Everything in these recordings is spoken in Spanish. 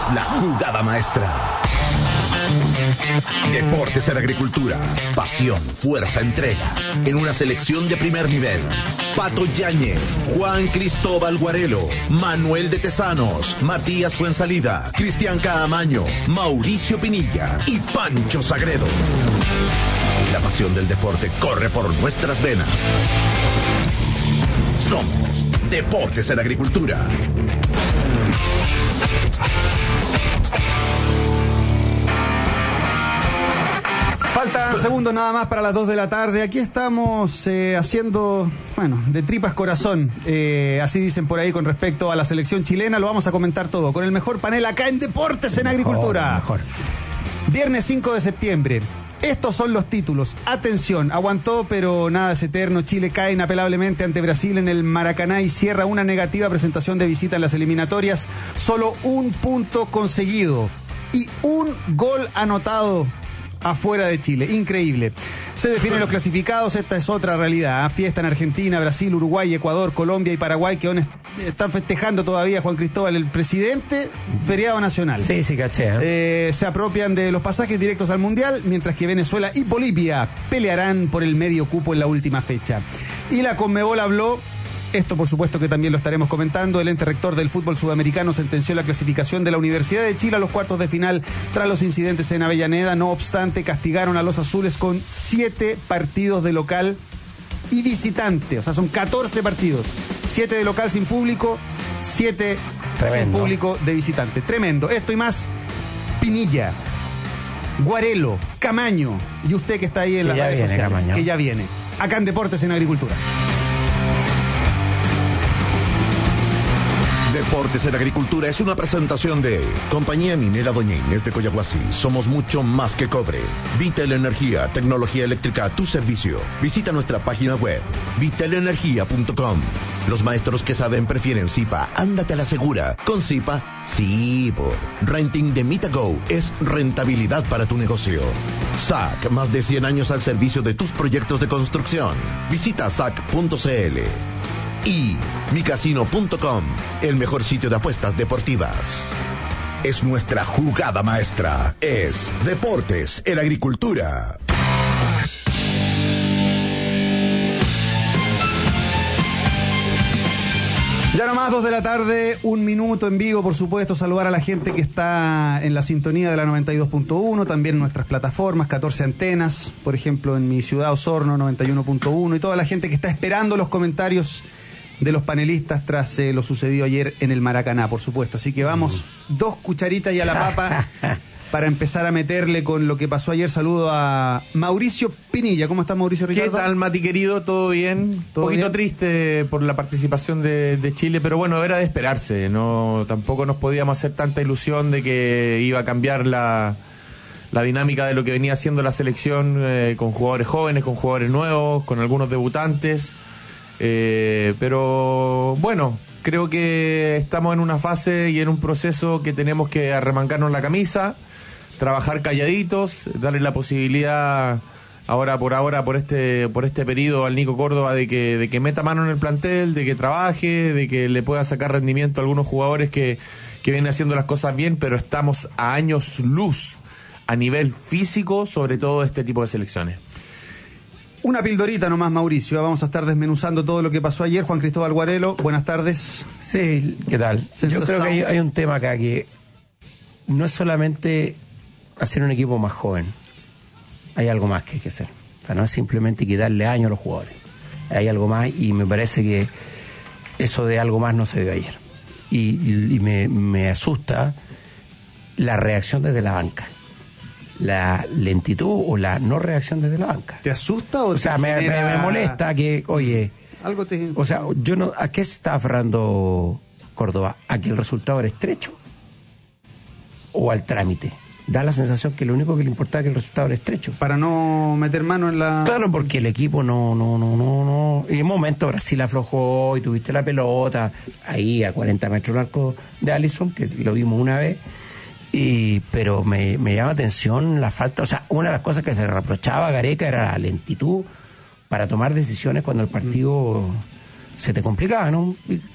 la jugada maestra. Deportes en Agricultura. Pasión, fuerza, entrega. En una selección de primer nivel. Pato Yáñez, Juan Cristóbal Guarelo, Manuel de Tesanos, Matías Fuensalida, Cristian Caamaño, Mauricio Pinilla y Pancho Sagredo. La pasión del deporte corre por nuestras venas. Somos Deportes en Agricultura. Faltan segundos nada más para las 2 de la tarde. Aquí estamos haciendo, de tripas corazón. Así dicen por ahí con respecto a la selección chilena. Lo vamos a comentar todo con el mejor panel acá en Deportes en Agricultura. Mejor. Viernes 5 de septiembre. Estos son los títulos. Atención, aguantó, pero nada es eterno. Chile cae inapelablemente ante Brasil en el Maracaná y cierra una negativa presentación de visita en las eliminatorias. Solo un punto conseguido y un gol anotado afuera de Chile. Increíble. Se definen los clasificados. Esta es otra realidad. Fiesta en Argentina, Brasil, Uruguay, Ecuador, Colombia y Paraguay, que aún están festejando todavía, Juan Cristóbal, el presidente, feriado nacional. Sí, caché. Se apropian de los pasajes directos al Mundial, mientras que Venezuela y Bolivia pelearán por el medio cupo en la última fecha. Y la Conmebol habló. Esto, por supuesto, que también lo estaremos comentando. El ente rector del fútbol sudamericano sentenció la clasificación de la Universidad de Chile a los cuartos de final tras los incidentes en Avellaneda. No obstante, castigaron a los azules con 7 partidos de local y visitante. O sea, son 14 partidos. 7 de local sin público, 7 sin público de visitante. Tremendo. Esto y más, Pinilla, Guarelo, Camaño y usted que está ahí en las redes sociales. Camaño. Que ya viene. Acá en Deportes en Agricultura. Deportes en Agricultura es una presentación de Compañía Minera Doña Inés de Coyahuasi. Somos mucho más que cobre. Vital Energía, tecnología eléctrica a tu servicio. Visita nuestra página web, vitalenergia.com. Los maestros que saben prefieren Zipa. Ándate a la segura. Con Zipa, sí, por Renting de Mitago es rentabilidad para tu negocio. SAC, más de 100 años al servicio de tus proyectos de construcción. Visita sac.cl. Y micasino.com, el mejor sitio de apuestas deportivas. Es nuestra jugada maestra. Es Deportes en Agricultura. Ya nomás 2 de la tarde, 1 minuto en vivo, por supuesto, saludar a la gente que está en la sintonía de la 92.1, también en nuestras plataformas, 14 antenas, por ejemplo, en mi ciudad Osorno, 91.1, y toda la gente que está esperando los comentarios de los panelistas tras lo sucedido ayer en el Maracaná, por supuesto. Así que vamos, 2 cucharitas y a la papa para empezar a meterle con lo que pasó ayer. Saludo a Mauricio Pinilla. ¿Cómo está, Mauricio Ricardo? ¿Qué tal, Mati, querido? ¿Todo bien? Un poquito triste por la participación de Chile, pero bueno, era de esperarse. No, tampoco nos podíamos hacer tanta ilusión de que iba a cambiar la dinámica de lo que venía haciendo la selección, con jugadores jóvenes, con jugadores nuevos, con algunos debutantes. Pero bueno, creo que estamos en una fase y en un proceso que tenemos que arremangarnos la camisa, trabajar calladitos, darle la posibilidad por este periodo al Nico Córdoba de que meta mano en el plantel, de que trabaje, de que le pueda sacar rendimiento a algunos jugadores que vienen haciendo las cosas bien, pero estamos a años luz a nivel físico, sobre todo este tipo de selecciones. Una pildorita nomás, Mauricio. Vamos a estar desmenuzando todo lo que pasó ayer. Juan Cristóbal Guarelo, buenas tardes. Sí, ¿qué tal? Yo creo que hay un tema acá que no es solamente hacer un equipo más joven. Hay algo más que hay que hacer. O sea, no es simplemente quitarle años a los jugadores. Hay algo más y me parece que eso de algo más no se vio ayer. Y me asusta la reacción desde la banca. La lentitud o la no reacción desde la banca. ¿Te asusta o sea, me molesta que, oye, algo te... O sea, yo no, ¿a qué se está aferrando Córdoba? ¿A que el resultado era estrecho? ¿O al trámite? Da la sensación que lo único que le importaba es que el resultado era estrecho. Para no meter mano en la... Claro, porque el equipo no. Y en un momento Brasil aflojó y tuviste la pelota ahí a 40 metros del arco de Alisson, que lo vimos una vez. Pero me llama atención la falta, o sea, una de las cosas que se le reprochaba a Gareca era la lentitud para tomar decisiones cuando el partido se te complicaba, ¿no? Y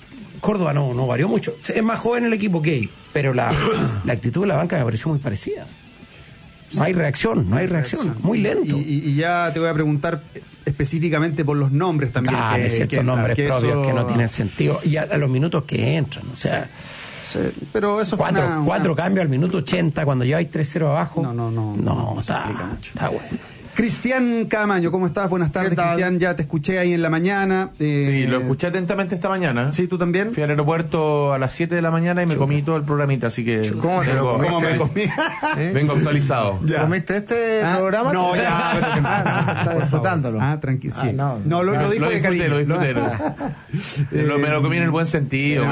Córdoba no varió mucho. Es más joven el equipo que él, pero la actitud de la banca me pareció muy parecida. No hay reacción, muy lento. Y ya te voy a preguntar específicamente por los nombres también. Ciertos nombres propios que no tienen sentido. Y a los minutos que entran, o sea... Sí, pero eso cuatro cambios al minuto 80 cuando ya hay 3-0 abajo. No está bueno. Cristian Camaño, ¿cómo estás? Buenas tardes, Cristian. Ya te escuché ahí en la mañana. Sí, lo escuché atentamente esta mañana. Sí, ¿tú también? Fui al aeropuerto a las 7 de la mañana y me comí todo el programita, así que... ¿Cómo me comí? Vengo actualizado. Ya. ¿Comiste este programa? No, ya. Está disfrutándolo. Tranquilo. Sí. No, lo dijo de cariño. Lo disfruté. Me lo comí en el buen sentido.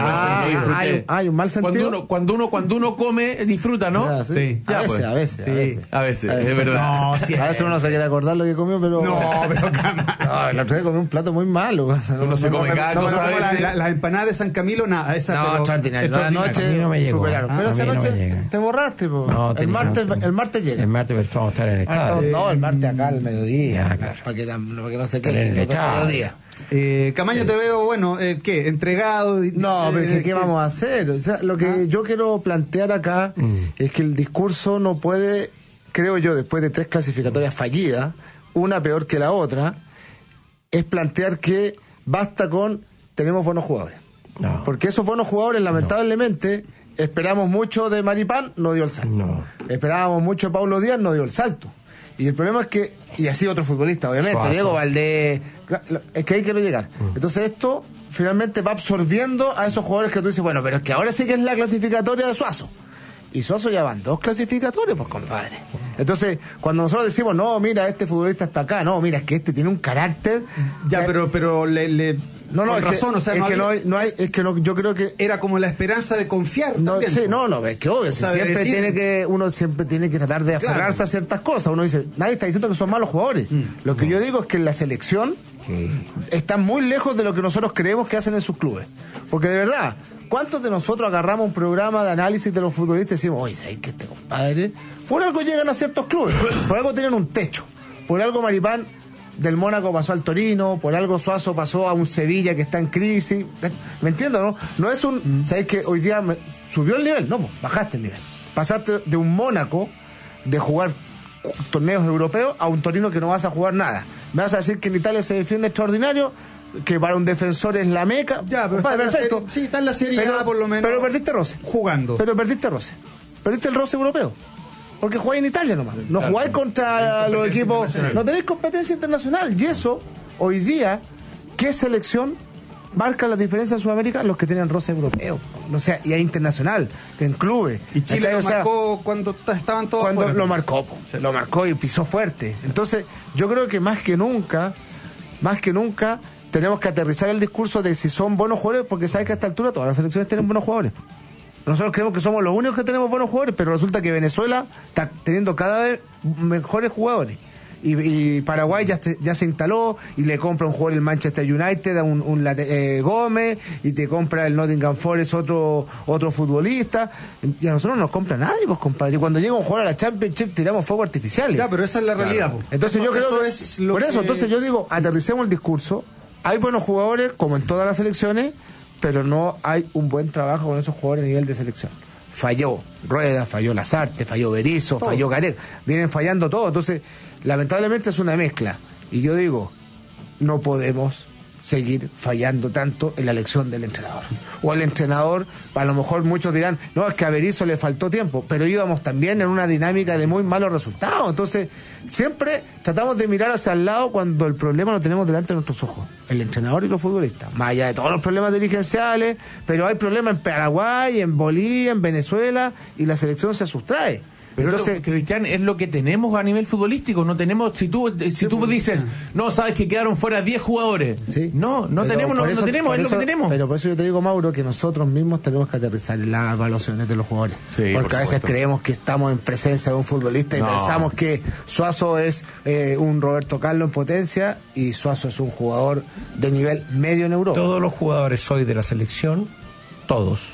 Hay un mal sentido. Cuando uno come, disfruta, ¿no? Sí. A veces, es verdad. No, sí. A veces uno no se quiere acordar lo que comió, pero... No, pero la otra vez comí un plato muy malo. Uno se come cada cosa. Las empanadas de San Camilo, nada. No, extraordinario. La noche a mí no me llegó. superaron. Pero esa noche te borraste, po. No, el martes llega. El martes vamos a estar en el estadio. No, el martes acá al mediodía. Claro. Para que no se quede. El mediodía. Camaño, te veo, bueno, ¿qué? ¿Entregado? No, pero ¿qué vamos a hacer? O sea, lo que yo quiero plantear acá es que el discurso no puede, creo yo, después de 3 clasificatorias fallidas, una peor que la otra, es plantear que basta con tenemos buenos jugadores. No. Porque esos buenos jugadores, lamentablemente, esperamos mucho de Maripán, no dio el salto. No. Esperábamos mucho de Paulo Díaz, no dio el salto. Y el problema es que, y así otro futbolista, obviamente, Suazo. Diego Valdés, es que ahí quiero llegar. Entonces esto finalmente va absorbiendo a esos jugadores que tú dices, bueno, pero es que ahora sí que es la clasificatoria de Suazo. Y Suazo ya van 2 clasificatorios, pues compadre. Entonces, cuando nosotros decimos, no, mira, este futbolista está acá, no, mira, es que este tiene un carácter... Ya, pero No, con es razón, que, o sea, yo creo que era como la esperanza de confiar. no, también, sí, ¿no? no, es que obvio, uno siempre tiene que tratar de aferrarse a ciertas cosas. Uno dice, nadie está diciendo que son malos jugadores. Lo que yo digo es que en la selección están muy lejos de lo que nosotros creemos que hacen en sus clubes. Porque de verdad, ¿cuántos de nosotros agarramos un programa de análisis de los futbolistas y decimos, oye, ¿sabes que este compadre? Por algo llegan a ciertos clubes, por algo tienen un techo, por algo Maripán del Mónaco pasó al Torino, por algo Suazo pasó a un Sevilla que está en crisis. ¿Me entiendes, no? No es un... ¿Sabes que hoy día subió el nivel? No, bajaste el nivel. Pasaste de un Mónaco de jugar torneos europeos a un Torino que no vas a jugar nada. Me vas a decir que en Italia se defiende extraordinario, que para un defensor es la meca. Ya, pero compadre, perfecto. Sí, está en la Serie A por lo menos. Pero perdiste roce. Jugando. Pero perdiste roce. Perdiste el roce europeo. Porque jugáis en Italia nomás. No jugáis contra los equipos. No tenéis competencia internacional. Y eso, hoy día, ¿qué selección marca la diferencia en Sudamérica? Los que tienen roce europeo. O sea, y es internacional, en clubes. Y Chile lo marcó cuando estaban todos cuando afuera. Lo marcó, lo marcó y pisó fuerte. Entonces, yo creo que más que nunca, tenemos que aterrizar el discurso de si son buenos jugadores, porque sabes que a esta altura todas las selecciones tienen buenos jugadores. Nosotros creemos que somos los únicos que tenemos buenos jugadores, pero resulta que Venezuela está teniendo cada vez mejores jugadores. Y Paraguay ya se instaló y le compra un jugador el Manchester United a un Gómez, y te compra el Nottingham Forest otro futbolista, y a nosotros no nos compra nadie, pues compadre. Y cuando llega un jugador a la Championship tiramos fuegos artificiales. Ya, pero esa es la realidad. Claro. Entonces yo creo que es lo por eso, que... entonces yo digo, aterricemos el discurso. Hay buenos jugadores, como en todas las selecciones, pero no hay un buen trabajo con esos jugadores a nivel de selección. Falló Rueda, falló Lazarte, falló Berizzo, falló Gareca, vienen fallando todo. Entonces, lamentablemente es una mezcla. Y yo digo, no podemos seguir fallando tanto en la elección del entrenador. O el entrenador, a lo mejor muchos dirán, no, es que a Berizzo le faltó tiempo, pero íbamos también en una dinámica de muy malos resultados. Entonces, siempre tratamos de mirar hacia el lado cuando el problema lo tenemos delante de nuestros ojos, el entrenador y los futbolistas, más allá de todos los problemas dirigenciales, pero hay problemas en Paraguay, en Bolivia, en Venezuela, y la selección se sustrae. Pero entonces, Cristian, es lo que tenemos a nivel futbolístico. No tenemos, si tú dices, no, sabes que quedaron fuera 10 jugadores. Sí. No tenemos, es lo que tenemos. Pero por eso yo te digo, Mauro, que nosotros mismos tenemos que aterrizar en las evaluaciones de los jugadores. Sí, porque a veces creemos que estamos en presencia de un futbolista y pensamos que Suazo es un Roberto Carlos en potencia y Suazo es un jugador de nivel medio en Europa. Todos los jugadores hoy de la selección, todos,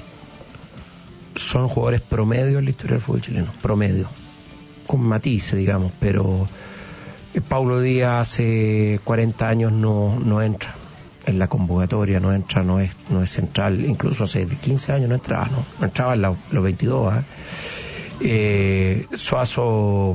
son jugadores promedio en la historia del fútbol chileno, promedio, con matices, digamos, pero Paulo Díaz hace 40 años no entra en la convocatoria, no entra, no es central, incluso hace 15 años no entraba en los 22. Suazo.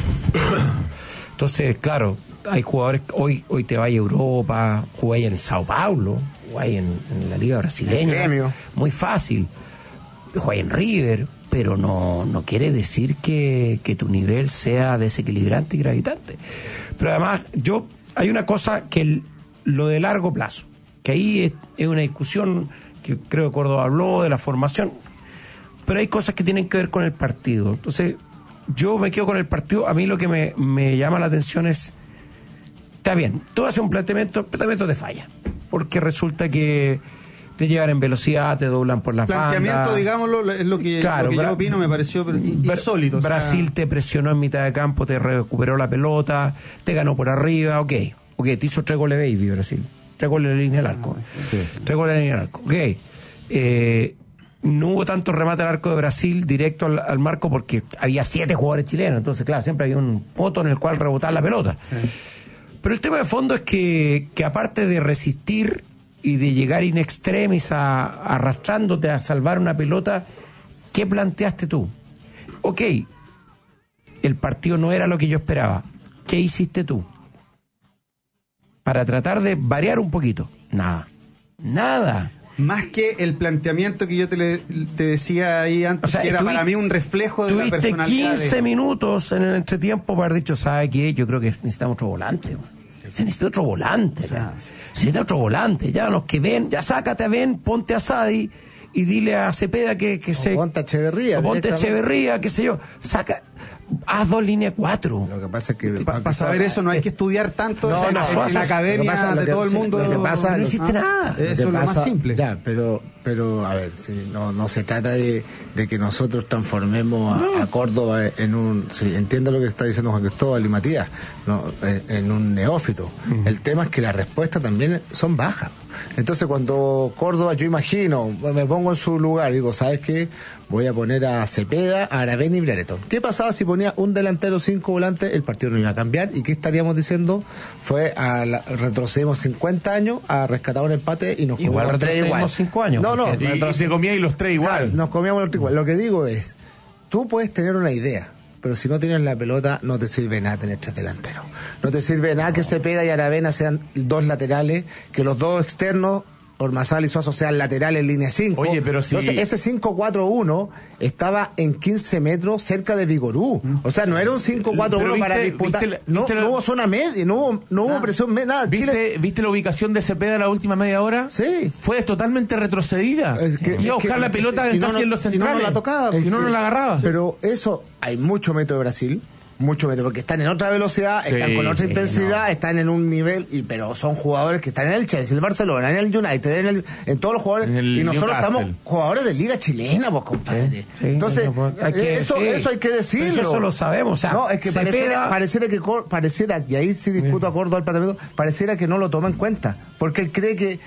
Entonces, claro, hay jugadores, hoy te vas a Europa, jugáis en Sao Paulo, jugáis en la Liga Brasileña, muy fácil, jugáis en River, pero no quiere decir que tu nivel sea desequilibrante y gravitante. Pero además, hay una cosa que lo de largo plazo, que ahí es una discusión que creo que Córdoba habló de la formación, pero hay cosas que tienen que ver con el partido. Entonces, yo me quedo con el partido. A mí lo que me llama la atención es, está bien, tú haces un planteamiento de falla, porque resulta que te llevan en velocidad, te doblan por las bandas. Planteamiento, digámoslo, es lo que yo opino, me pareció insólito. Brasil te presionó en mitad de campo, te recuperó la pelota, te ganó por arriba, ok, te hizo 3 goles baby Brasil, 3 goles de línea del arco. Sí. 3 goles de línea del arco, ok. No hubo tanto remate al arco de Brasil directo al marco porque había 7 jugadores chilenos, entonces claro, siempre había un poto en el cual rebotar la pelota. Sí. Pero el tema de fondo es que aparte de resistir y de llegar in extremis arrastrándote a salvar una pelota, ¿qué planteaste tú? Ok, el partido no era lo que yo esperaba. ¿Qué hiciste tú? Para tratar de variar un poquito. Nada. Más que el planteamiento que yo te decía ahí antes, o sea, que era para mí un reflejo de la personalidad. Tuviste 15 minutos en el entretiempo para haber dicho, ¿sabe qué? Yo creo que necesitamos otro volante. Se necesita otro volante. Se necesita otro volante. Ya los que ven, ya sácate a Ben, ponte a Sadi y dile a Cepeda que se... Ponte a Echeverría. Ponte a Echeverría, qué sé yo. Haz 2 líneas 4. Lo que pasa es que... Para saber eso no hay que estudiar tanto en la academia de todo el mundo. Lo que pasa, no existe nada. Eso es lo más simple. Ya, pero a ver, si no se trata de que nosotros transformemos a Córdoba en un... Sí, entiendo lo que está diciendo Juan Cristóbal y Matías, en un neófito. El tema es que las respuestas también son bajas. Entonces cuando Córdoba, yo imagino, me pongo en su lugar, digo, ¿sabes qué? Voy a poner a Cepeda, a Aravena y Brereton. ¿Qué pasaba si ponía un delantero 5 volantes? El partido no iba a cambiar. ¿Y qué estaríamos diciendo? Retrocedemos 50 años a rescatar un empate y nos comíamos los 3 igual. 5 años. Y se comían los 3 igual. Claro, nos comíamos los 3 igual. Lo que digo es, tú puedes tener una idea, pero si no tienes la pelota, no te sirve nada tener 3 delanteros. No te sirve nada que Cepeda y Aravena sean 2 laterales, que los 2 externos, Ormazábal y Suazo, sean laterales en línea 5. Oye, pero si... Entonces, ese 5-4-1 estaba en 15 metros cerca de Vigorú. O sea, no era un 5-4-1 para disputar. No hubo zona media, no hubo presión media, nada. ¿Viste la ubicación de Cepeda la última media hora? Sí. Fue totalmente retrocedida. Iba a buscar la pelota casi en los centrales. Si no la tocaba. Si no la agarraba. Pero eso, hay mucho metro de Brasil. Mucho metro, porque están en otra velocidad, están con otra intensidad, están en un nivel, pero son jugadores que están en el Chelsea, el Barcelona, en el United, en todos los jugadores, y nosotros estamos jugadores de Liga Chilena, pues compadre. Sí, entonces, eso hay que decirlo. Eso lo sabemos, o sea, no, es que pareciera, y ahí sí discuto acuerdo al planteamiento, pareciera que no lo toma en cuenta, porque él cree que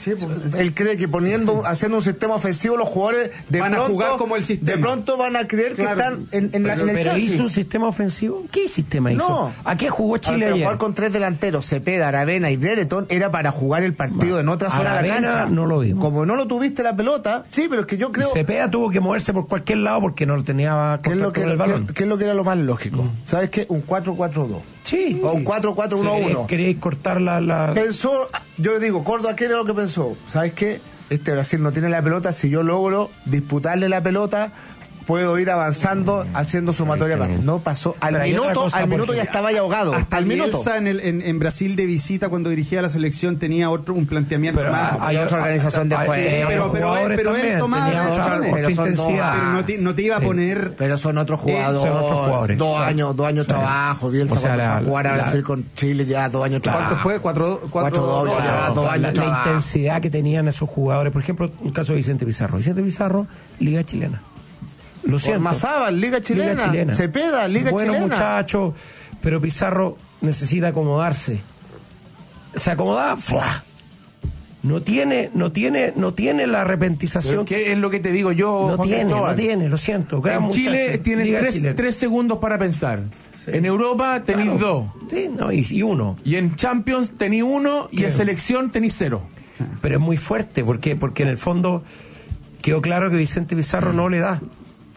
haciendo un sistema ofensivo, los jugadores van a jugar como el sistema. De pronto van a creer que están en el Chelsea. Pero hizo un sistema ofensivo. ¿Qué sistema hizo? No. ¿A qué jugó Chile ayer? Jugar con 3 delanteros, Cepeda, Aravena y Brereton, era para jugar el partido en otra zona de la cancha. No lo vimos. Como no lo tuviste la pelota, sí, pero es que yo creo... Cepeda tuvo que moverse por cualquier lado porque no lo tenía ¿Qué es lo que era lo más lógico? ¿Sabes qué? Un 4-4-2. Sí. O un 4-4-1-1. Queréis cortar la... Pensó, yo digo, Córdoba, ¿qué era lo que pensó? ¿Sabes qué? Brasil no tiene la pelota, si yo logro disputarle la pelota, puedo ir avanzando haciendo sumatoria de pases. No pasó. Al minuto ya estaba ya ahogado. Hasta el minuto. En Brasil de visita, cuando dirigía la selección tenía un planteamiento más. Hay otra organización de juego. Pero él tomaba otra intensidad. Pero no te iba a poner. Pero son otros jugadores. 2 años de trabajo. Bielsa cuando jugar a Brasil con Chile ya 2 años de trabajo. ¿Cuánto fue? 4-2. La intensidad que tenían esos jugadores. Por ejemplo, el caso de Vicente Pizarro. Vicente Pizarro, Liga Chilena. Lo siento. Ormazábal, Liga Chilena. Cepeda, Liga Chilena. Bueno, muchacho, pero Pizarro necesita acomodarse. Se acomoda, ¡fua! No tiene la repentización. ¿Qué es lo que te digo yo? No tiene, lo siento. En Chile tiene 3 segundos para pensar. Sí. En Europa tenéis 2. Sí, y 1. Y en Champions tenéis 1 y en selección tenéis 0. pero es muy fuerte. ¿Por qué? Porque en el fondo quedó claro que Vicente Pizarro no le da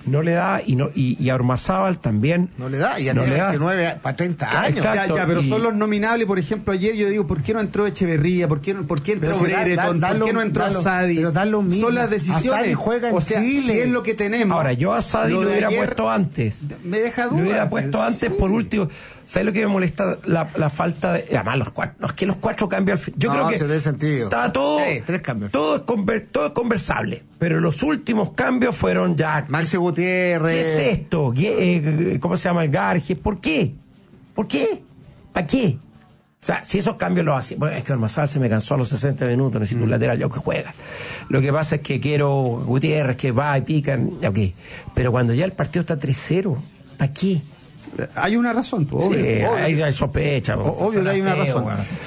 y a Ormazábal también no le da, y a no le da 29 para 30 años. Exacto, pero son los nominables. Por ejemplo, ayer yo digo, ¿por qué no entró Echeverría? ¿Por qué entró Brereton? ¿Por qué no entró Asadi? Pero dan lo mismo. Son las decisiones. Asadi juega en Chile. Si es lo que tenemos. Ahora, yo a Asadi lo hubiera puesto antes. Me deja duda. Lo hubiera puesto antes por último. ¿Sabes lo que me molesta? La falta de... Además, los cuatro cambios al fin. Yo creo que se dé sentido. Estaba todo... Tres cambios. Todo es conversable. Pero los últimos cambios fueron ya... Maxi Gutiérrez. ¿Qué es esto? ¿Cómo se llama el Garge? ¿Por qué? ¿Para qué? O sea, si esos cambios los hacía... Bueno, es que Ormazábal se me cansó a los 60 minutos, necesito un lateral, yo que juega. Lo que pasa es que quiero Gutiérrez, que va y pican, ok. Pero cuando ya el partido está 3-0, ¿para qué? Hay una razón, obvio. Sí, hay sospecha. Obvio que hay una razón.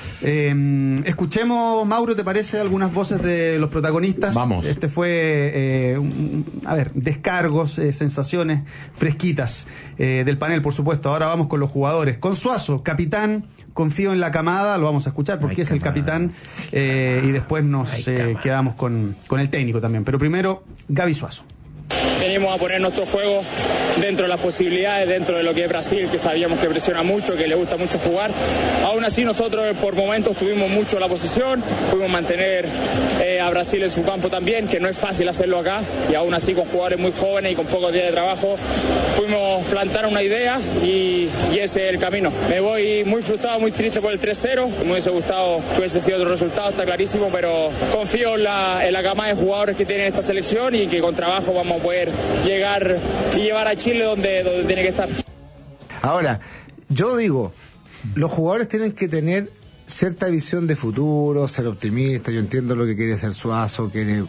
Escuchemos, Mauro, ¿te parece algunas voces de los protagonistas? Vamos. Este fue, descargos, sensaciones fresquitas del panel, por supuesto. Ahora vamos con los jugadores. Con Suazo, capitán, confío en la camada, lo vamos a escuchar porque es el capitán, y después nos quedamos con el técnico también. Pero primero, Gaby Suazo. Venimos a poner nuestro juego dentro de las posibilidades, dentro de lo que es Brasil, que sabíamos que presiona mucho, que le gusta mucho jugar. Aún así nosotros por momentos tuvimos mucho la posesión, pudimos mantener a Brasil en su campo también, que no es fácil hacerlo acá, y aún así con jugadores muy jóvenes y con pocos días de trabajo pudimos plantar una idea y ese es el camino. Me voy muy frustrado, muy triste por el 3-0, me hubiese gustado que hubiese sido otro resultado, está clarísimo, pero confío en la gama de jugadores que tiene esta selección y que con trabajo vamos a poder llegar y llevar a Chile donde tiene que estar. Ahora, yo digo, los jugadores tienen que tener cierta visión de futuro, ser optimistas. Yo entiendo lo que quiere hacer Suazo, quiere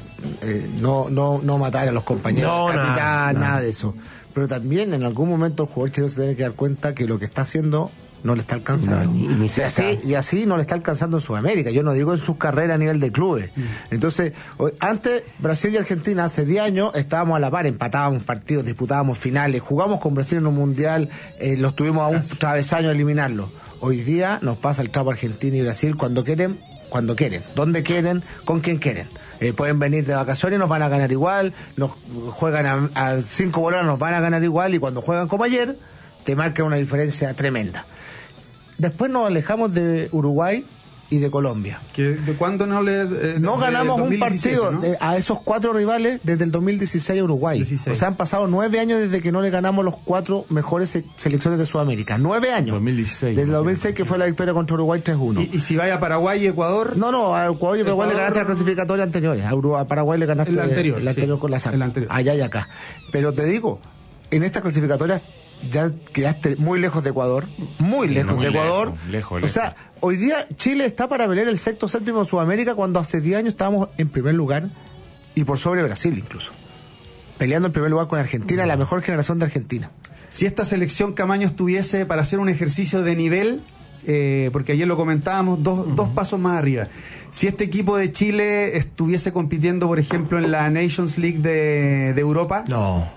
no matar a los compañeros, nada de eso. Pero también en algún momento el jugador chileno se tiene que dar cuenta que lo que está haciendo no le está alcanzando. Y así no le está alcanzando en Sudamérica. Yo no digo en sus carreras a nivel de clubes. Entonces, antes Brasil y Argentina, hace 10 años, estábamos a la par, empatábamos partidos, disputábamos finales, jugamos con Brasil en un mundial, los tuvimos a un travesaño de eliminarlo. Hoy día nos pasa el trapo Argentina y Brasil cuando quieren, donde quieren, con quien quieren. Pueden venir de vacaciones y nos van a ganar igual, nos juegan a 5 bolones, nos van a ganar igual, y cuando juegan como ayer, te marcan una diferencia tremenda. Después nos alejamos de Uruguay y de Colombia. ¿De cuándo no ganamos 2017, un partido, ¿no? a esos 4 rivales desde el 2016 a Uruguay? 16. O sea, han pasado 9 años desde que no le ganamos los 4 mejores selecciones de Sudamérica. 9 años. 2016. Desde el 2006, que fue la victoria contra Uruguay 3-1. ¿Y si vaya a Paraguay y Ecuador? No, a Ecuador y Paraguay le ganaste la clasificatoria anterior. A Paraguay le ganaste la anterior con la Santa. Allá y acá. Pero te digo, en esta clasificatoria ya quedaste muy lejos de Ecuador, muy lejos de Ecuador. Lejos. O sea, hoy día Chile está para pelear el sexto, séptimo de Sudamérica, cuando hace 10 años estábamos en primer lugar y por sobre Brasil incluso. Peleando en primer lugar con Argentina, la mejor generación de Argentina. Si esta selección Camaño estuviese para hacer un ejercicio de nivel, porque ayer lo comentábamos, dos pasos más arriba. Si este equipo de Chile estuviese compitiendo, por ejemplo, en la Nations League de Europa...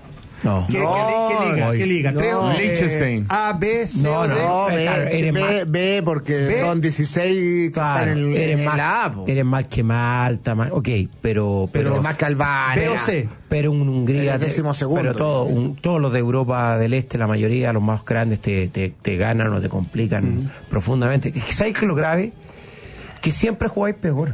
¿Qué liga? Liechtenstein. A, B, C o D. B, porque son 16. Claro, eres más que Malta, pero más que Albania. B o C. Pero un Hungría, pero todos los de Europa del Este, la mayoría, los más grandes, te ganan o te complican profundamente. ¿Sabes qué es lo grave? Que siempre jugáis peor.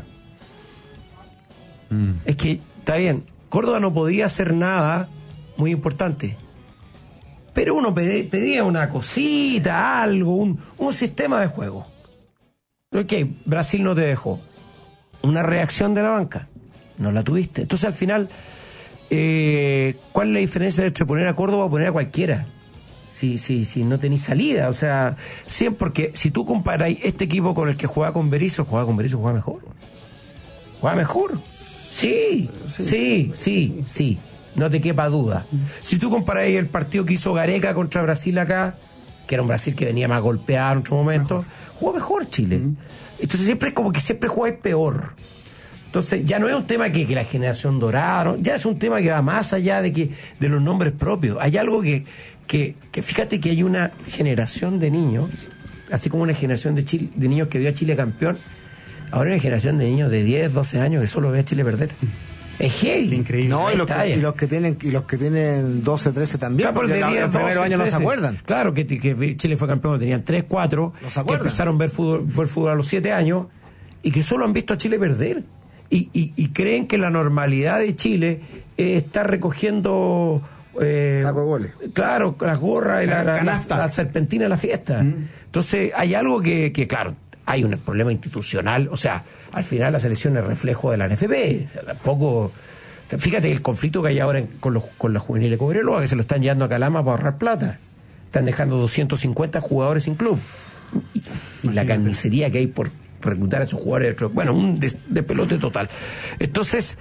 Es que, está bien, Córdoba no podía hacer nada muy importante, pero uno pedía una cosita, algo, un sistema de juego. Ok, Brasil no te dejó una reacción de la banca, no la tuviste. Entonces al final, ¿cuál es la diferencia entre poner a Córdoba o poner a cualquiera? Si no tenéis salida, o sea, siempre, porque si tú comparáis este equipo con el que juega con Berizzo, juega mejor. Juega mejor. Sí. No te quepa duda. Si tú comparas el partido que hizo Gareca contra Brasil acá, que era un Brasil que venía más golpeado en otro momento, jugó mejor Chile. Entonces siempre es como que siempre jugáis peor. Entonces ya no es un tema que la generación dorada, ¿no? Ya es un tema que va más allá de los nombres propios. Hay algo que fíjate que hay una generación de niños, así como una generación de niños que vio a Chile campeón. Ahora hay una generación de niños de 10, 12 años que solo ve a Chile perder. Es heavy. Increíble. No, y los que tienen 12, 13 también, Claro, porque de 10, el primer 12, año 13. no se acuerdan. Claro, que Chile fue campeón, tenían 3, 4, No se que acuerdan. empezaron a ver fútbol a los 7 años y que solo han visto a Chile perder. Y creen que la normalidad de Chile está recogiendo... Saco de goles. Claro, las gorras y la serpentina de la fiesta. Entonces, hay algo que, claro, hay un problema institucional. O sea, al final la selección es reflejo de la NFP. O sea, tampoco... Fíjate el conflicto que hay ahora con la juvenil de Cobreloa, que se lo están llevando a Calama para ahorrar plata. Están dejando 250 jugadores sin club. Y la carnicería que hay por reclutar a esos jugadores, bueno, un despelote total. Entonces,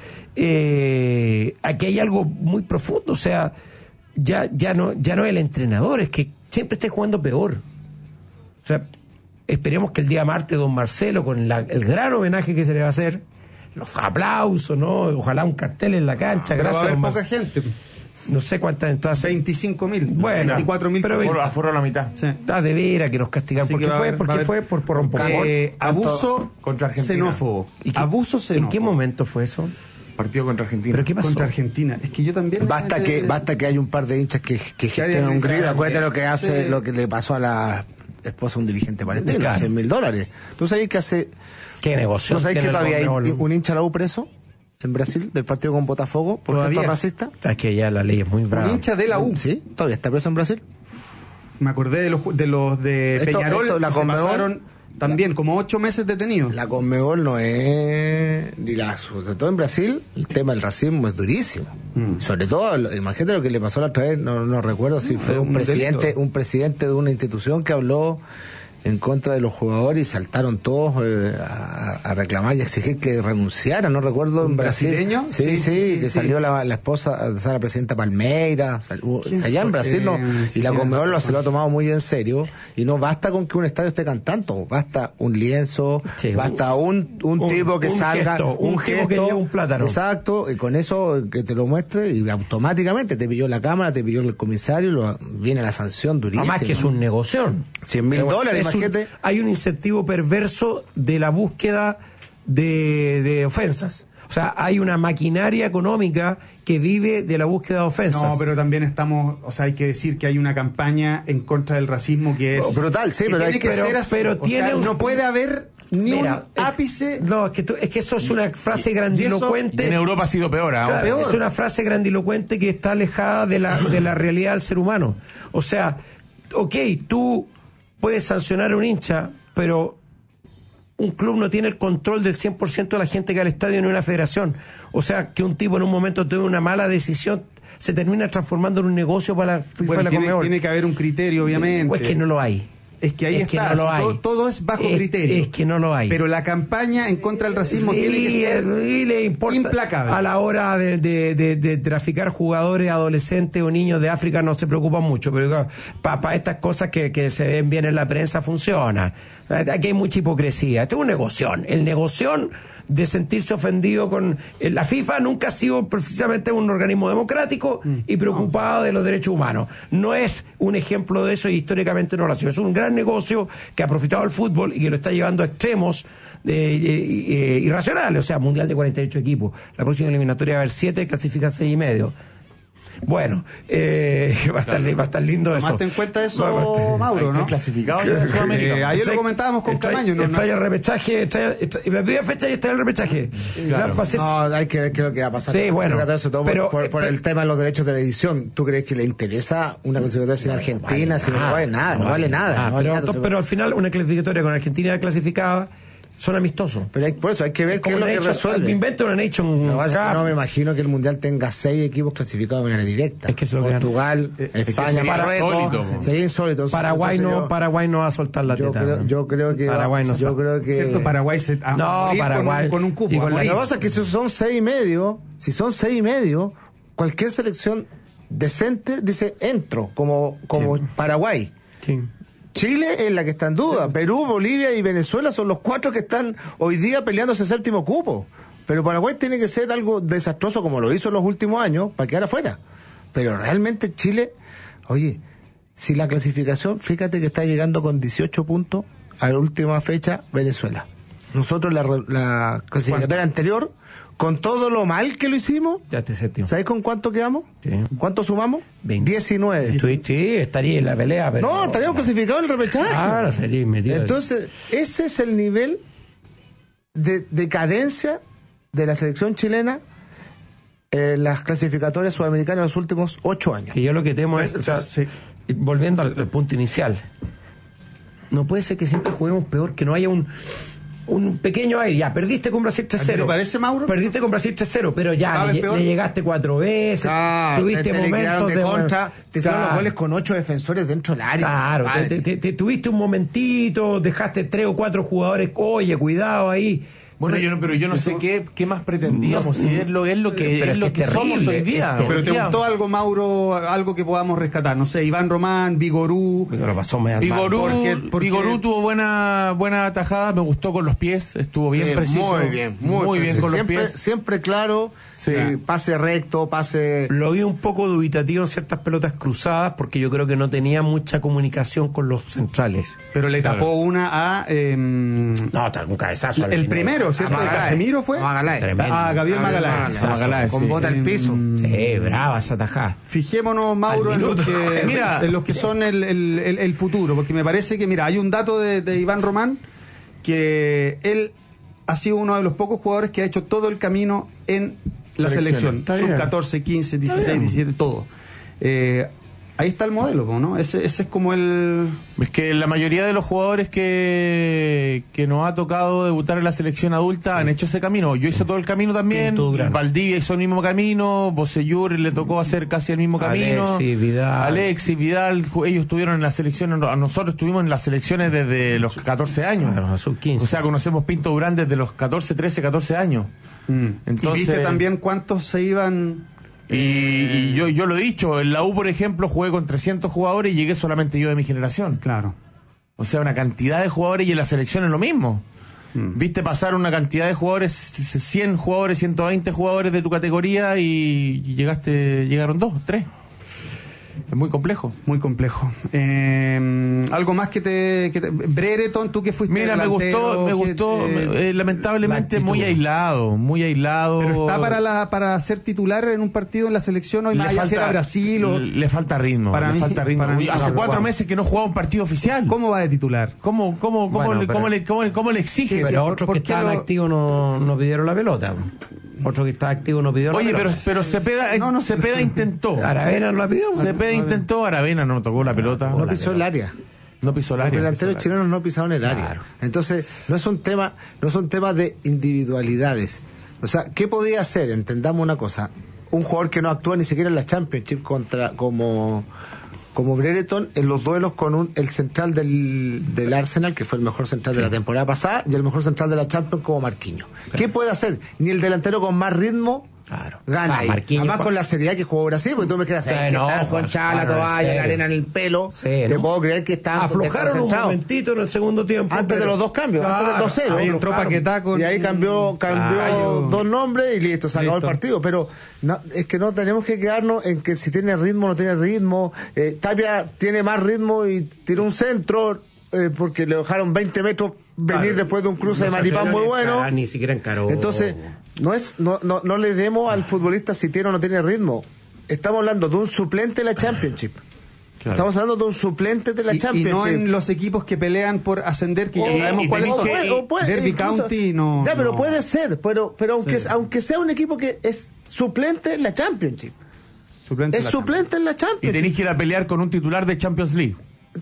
aquí hay algo muy profundo, o sea, ya no el entrenador, es que siempre esté jugando peor. O sea, esperemos que el día martes don Marcelo, con el gran homenaje que se le va a hacer, los aplausos, ¿no? Ojalá un cartel en la cancha, Pero gracias va a don haber poca Marcelo. gente. No sé cuántas entradas. 25.000. Bueno, 24.000. pero Aforo a la mitad. Sí. De veras que nos castigan. Así ¿Por que qué va a fue? haber- ¿Por va a qué haber- fue? Por un poco. Abuso contra Argentina. xenófobo. ¿Y qué- Abuso xenófobo. ¿En qué momento fue eso? Partido contra Argentina. ¿Pero qué pasó? Contra Argentina. Es que yo también... Basta que hay un par de hinchas que gestionen un grito. Acuérdate lo que hace, Sí. lo que le pasó a la esposa de un dirigente palestino, Claro. $100.000. ¿Tú sabes que hace... ¿Qué negocio? ¿Tú sabes que Tiene el todavía hay Conmebol. un hincha de la U preso en Brasil del partido con Botafogo por ¿Todavía? gestos racistas? Es que ya la ley es muy brava. Un hincha de la U. Sí, todavía está preso en Brasil. Me acordé de los de Esto- Peñarol, esto, la que se Conmebol- pasaron también como 8 meses detenidos. La Conmebol no es sobre todo en Brasil el tema del racismo es durísimo. Sobre todo, imagínate lo que le pasó la otra vez, no recuerdo si fue un un presidente delito. de una institución que habló en contra de los jugadores y saltaron todos a reclamar y a exigir que renunciaran, no recuerdo, en ¿Un Brasil. brasileño? Sí, Sí, que sí. salió la esposa, o sea, la presidenta Palmeira, allá en Brasil no, sí, y la tiene Conmebol razón. se lo ha tomado muy en serio, y no basta con que un estadio esté cantando, basta un lienzo, Sí, basta un tipo que un salga, gesto, un tipo que lleve un plátano. Exacto, y con eso que te lo muestre y automáticamente te pilló la cámara, te pilló el comisario, viene la sanción durísima. Además que es un negoción. $100.000, Es imagínate. hay un incentivo perverso de la búsqueda de ofensas. O sea, hay una maquinaria económica que vive de la búsqueda de ofensas. No, pero también estamos, o sea, hay que decir que hay una campaña en contra del racismo que es... Brutal, sí, que pero tiene hay que que- ser así. pero O tiene sea, un- no puede haber ni Mira, un ápice... No, es que eso es una frase grandilocuente. En Europa ha sido peor. ¿Ah? Claro, peor. es una frase grandilocuente que está alejada de la realidad del ser humano. O sea, ok, tú puedes sancionar a un hincha, pero un club no tiene el control del 100% de la gente que va al estadio ni una federación. O sea, que un tipo en un momento tome una mala decisión se termina transformando en un negocio para la FIFA Bueno, y la tiene, Conmebol. tiene que haber un criterio, obviamente. O es que no lo hay. Es que ahí Es que está, no lo si hay. todo es bajo Es- criterio. es que no lo hay. Pero la campaña en contra del racismo Sí, tiene que ser y le importa implacable. a la hora de traficar jugadores adolescentes o niños de África no se preocupan mucho, pero para estas cosas que se ven bien en la prensa funciona. Aquí hay mucha hipocresía. Esto es un negoción. El negoción de sentirse ofendido con... La FIFA nunca ha sido precisamente un organismo democrático y preocupado de los derechos humanos. No es un ejemplo de eso y históricamente no lo ha sido. Es un gran negocio que ha profitado el fútbol y que lo está llevando a extremos irracionales. O sea, mundial de 48 equipos. La próxima eliminatoria va a haber 7, clasifica 6,5. Bueno, va a estar lindo eso. ¿Tomaste en cuenta eso, Mauro, no? Clasificado ya de Sudamérica. Ayer lo comentábamos con Camaño, ¿no? Trae el repechaje, la primera fecha ya está el repechaje. Claro. Va a ser- No, hay que ver qué es lo que va a pasar. Sí, bueno, Sobre todo pero- por el tema de los derechos de la edición. ¿Tú crees que le interesa una clasificatoria sin Argentina? Si no vale nada, no vale nada. no vale pero, nada. Entonces, pero al final una clasificatoria con Argentina clasificada son amistosos. pero por eso hay que ver qué es lo que resuelve. Inventa una Nation Lo que pasa es que Cup. no me imagino que el Mundial tenga 6 equipos clasificados de manera directa. Es que eso es lo que- Portugal, España, sería Marruecos. insólito. Sería insólito. Entonces, Paraguay no va a soltar la teta. yo creo que Paraguay no yo creo que ¿Cierto? Paraguay se a No, morir Paraguay. con un cupo. Y a con la morir. Lo que pasa es que si son 6,5, cualquier selección decente dice entro, como Paraguay. Sí. Chile es la que está en duda. Perú, Bolivia y Venezuela son los 4 que están hoy día peleando ese séptimo cupo. Pero Paraguay tiene que ser algo desastroso como lo hizo en los últimos años para quedar afuera. Pero realmente Chile, oye, si la clasificación, fíjate que está llegando con 18 puntos a la última fecha Venezuela. Nosotros la clasificatoria anterior, con todo lo mal que lo hicimos, Ya este séptimo. ¿sabéis con cuánto quedamos? Sí. ¿Cuánto sumamos? 20. 19. Sí, estaría en la pelea, pero... No, estaríamos clasificados en el repechaje. Claro, sería metido. Entonces, ese es el nivel de decadencia de la selección chilena en las clasificatorias sudamericanas en los últimos 8 años. Que yo lo que temo es, volviendo al punto inicial, no puede ser que siempre juguemos peor, que no haya un pequeño aire. Ya, perdiste con Brasil 3-0. ¿Te parece, Mauro? Perdiste con Brasil 3-0, pero ya le llegaste 4 veces, tuviste momentos de contra, te hicieron Claro. los goles con 8 defensores dentro del área. Claro, te tuviste un momentito, dejaste 3 o 4 jugadores, oye, cuidado ahí. Bueno, yo no sé qué más pretendíamos, si es lo que pero es lo es que que es somos terrible, hoy día. es Pero ¿te gustó algo, Mauro? Algo que podamos rescatar. No sé, Iván Román, Vigorú. Lo pasó medio mal. Vigorú tuvo buena tajada, me gustó con los pies, estuvo bien preciso. Muy bien con los pies. Siempre claro, Sí. pase recto, pase... Lo vi un poco dubitativo en ciertas pelotas cruzadas porque yo creo que no tenía mucha comunicación con los centrales. Pero le tapó una a... No, un cabezazo. el primero, ¿cierto? ¿De Casemiro fue? Tremendo. A Gabriel Magaláes. Magaláes, con sí. bota al piso. Sí, brava esa tajada. Fijémonos, Mauro, en los que, Mira. en los que son el futuro, porque me parece que, mira, hay un dato de Iván Román, que él ha sido uno de los pocos jugadores que ha hecho todo el camino en la selección. Está bien. Sub 14, 15, 16, 17, todo. Ahí está el modelo, ¿no? Ese es como el... Es que la mayoría de los jugadores que nos ha tocado debutar en la selección adulta han hecho ese camino. Yo hice todo el camino también. Pinto Durán. Valdivia hizo el mismo camino. Bocellur le tocó hacer casi el mismo camino. Alexis Vidal. Ellos estuvieron en la selección. Nosotros estuvimos en las selecciones desde los 14 años. Claro, sub 15. O sea, conocemos Pinto Durán desde los 14, 13, 14 años. Entonces, ¿Y viste también cuántos se iban...? Y yo lo he dicho, en la U, por ejemplo, jugué con 300 jugadores y llegué solamente yo de mi generación. Claro. O sea, una cantidad de jugadores, y en la selección es lo mismo. Viste pasar una cantidad de jugadores, 100 jugadores, 120 jugadores de tu categoría y llegaron 2, 3. Es muy complejo. Muy complejo. Algo más que te... Brereton, tú que fuiste... Mira, me gustó, lamentablemente muy aislado. Pero está para ser titular en un partido en la selección hoy, más allá de ser a Brasil o... Le falta ritmo. Para mí- para mí- Hace no, 4 wow. meses que no jugaba un partido oficial. ¿Cómo va de titular? ¿Cómo le exige? Pero otros ¿por que qué estaban lo- activos no pidieron la pelota. Otro que estaba activo no pidió la Oye, pelota. pero Cepeda, Cepeda intentó. Aravena no la pidió. Cepeda intentó, Aravena no tocó la pelota. No pisó el área. No pisó el Los área. delanteros chilenos no pisaron el área. Claro. Entonces, no es un tema de individualidades. O sea, ¿qué podía hacer? Entendamos una cosa. Un jugador que no actúa ni siquiera en la Championship como Brereton en los duelos con el central del Arsenal, que fue el mejor central de la temporada pasada, y el mejor central de la Champions como Marquinhos. ¿Qué puede hacer? Ni el delantero con más ritmo Claro. gana. ahí. Marquinhos, Además con la seriedad que jugó Brasil, porque tú me quieras Sí, saber no, que están con Juan, Chala, la claro, toalla, en serio. la arena en el pelo. Sí, Te ¿no? puedo creer que están Aflojaron un concentrados. momentito en el segundo tiempo. Antes de los dos cambios, antes del 2-0. Ahí entró Paquetá con... Y ahí cambió Gallo. 2 nombres y listo, se acabó el Listo. partido. Pero es que no tenemos que quedarnos en que si tiene ritmo o no tiene ritmo. Tapia tiene más ritmo y tiró un centro porque le dejaron 20 metros venir después de un cruce de Maripán muy bueno. Ni siquiera encaró. Entonces, no le demos al futbolista si tiene o no tiene ritmo. Estamos hablando de un suplente de la Championship. Claro. Estamos hablando de un suplente de la Y Championship. no en los equipos que pelean por ascender, que ya sabemos y cuáles tenés son. que- Derby incluso- County no... Ya, pero no. puede ser, pero aunque sea un equipo que es suplente en la Championship. Suplente Es de la suplente en la Y Championship. tenés que ir a pelear con un titular de Champions League.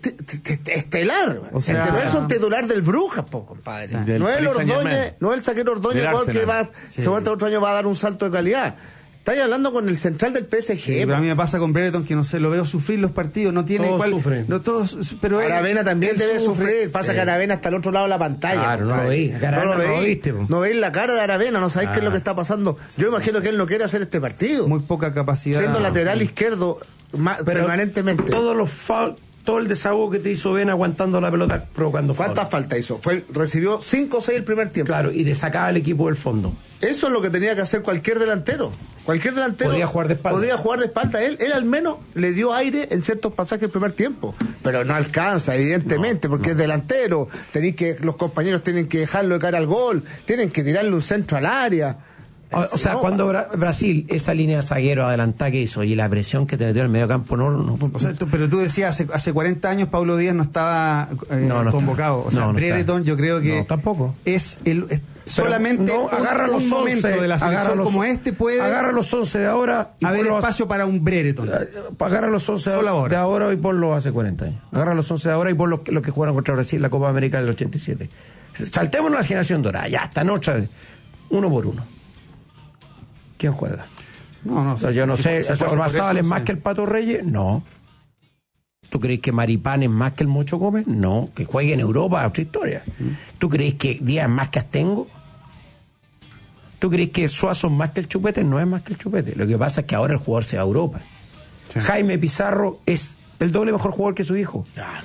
Estelar. O sea- no es un titular del Brujas, po, compadre. Del No es el Paris Ordóñez, Saint-Germain. no es el saquero Ordóñez Del jugador que Arsenal. seguramente otro año va a dar un salto de calidad. Estáis hablando con el central del PSG. Sí, pero a mí me pasa con Brereton que no sé, lo veo sufrir los partidos, no tiene Todos sufren. No todos, pero él- Aravena también él debe sufre. sufrir. Pasa que Aravena está al otro lado de la pantalla. Claro, no lo compadre. veí. Aravena no lo viste, po. No veis la cara de Aravena, no sabéis qué es lo que está pasando. Yo imagino que él no quiere hacer este partido. Muy poca capacidad. Siendo lateral izquierdo Pero permanentemente. Todos los todo el desahogo que te hizo Ben aguantando la pelota, provocando ¿Cuántas foul. faltas hizo? Recibió 5 o 6 el primer tiempo. Claro, y te sacaba el equipo del fondo. Eso es lo que tenía que hacer cualquier delantero. Cualquier delantero podía jugar de espalda. Él al menos le dio aire en ciertos pasajes del primer tiempo. Pero no alcanza, evidentemente, porque es delantero. Los compañeros tienen que dejarlo de cara al gol, tienen que tirarle un centro al área. O sea, cuando Brasil, esa línea de zaguero adelantada que hizo y la presión que te metió en el medio campo, O sea, pero tú decías, hace 40 años Paulo Díaz no estaba convocado. O sea, Brereton yo creo que tampoco. Es solamente agarra los momento 11, de la selección como este puede agarra los 11 de ahora y haber espacio para un Brereton. Agarra los 11 de ahora y ponlo hace 40 años. Agarra los 11 de ahora y ponlo los que jugaron contra Brasil en la Copa América del 87. Saltémonos la generación dorada, ya están otra vez, uno por uno. ¿Quién juega? No, yo no sé. ¿Ormazábal es más que el Pato Reyes? No. ¿Tú crees que Maripán es más que el Mocho Gómez? No. Que juegue en Europa, otra historia. ¿Tú crees que Díaz es más que Astengo? ¿Tú crees que Suazo es más que el Chupete? No es más que el Chupete. Lo que pasa es que ahora el jugador se va a Europa. Sí. Jaime Pizarro es el doble mejor jugador que su hijo. Claro.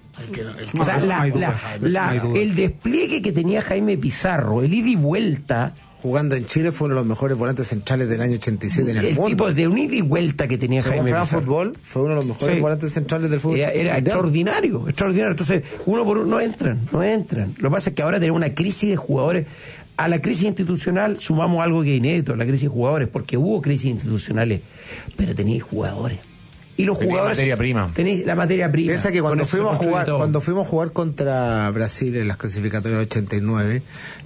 El despliegue que tenía Jaime Pizarro, el ida y vuelta. Jugando en Chile fue uno de los mejores volantes centrales del año 87 en el mundo. El tipo de un ida y vuelta que tenía Jaime Pizarro. Fútbol fue uno de los mejores volantes centrales del fútbol. Era extraordinario. Entonces, uno por uno no entran. Lo que pasa es que ahora tenemos una crisis de jugadores. A la crisis institucional sumamos algo que es inédito, la crisis de jugadores, porque hubo crisis institucionales, pero tenéis jugadores. Y los jugadores tenéis la materia prima. Piensa que cuando fuimos a jugar contra Brasil en las clasificatorias del 89,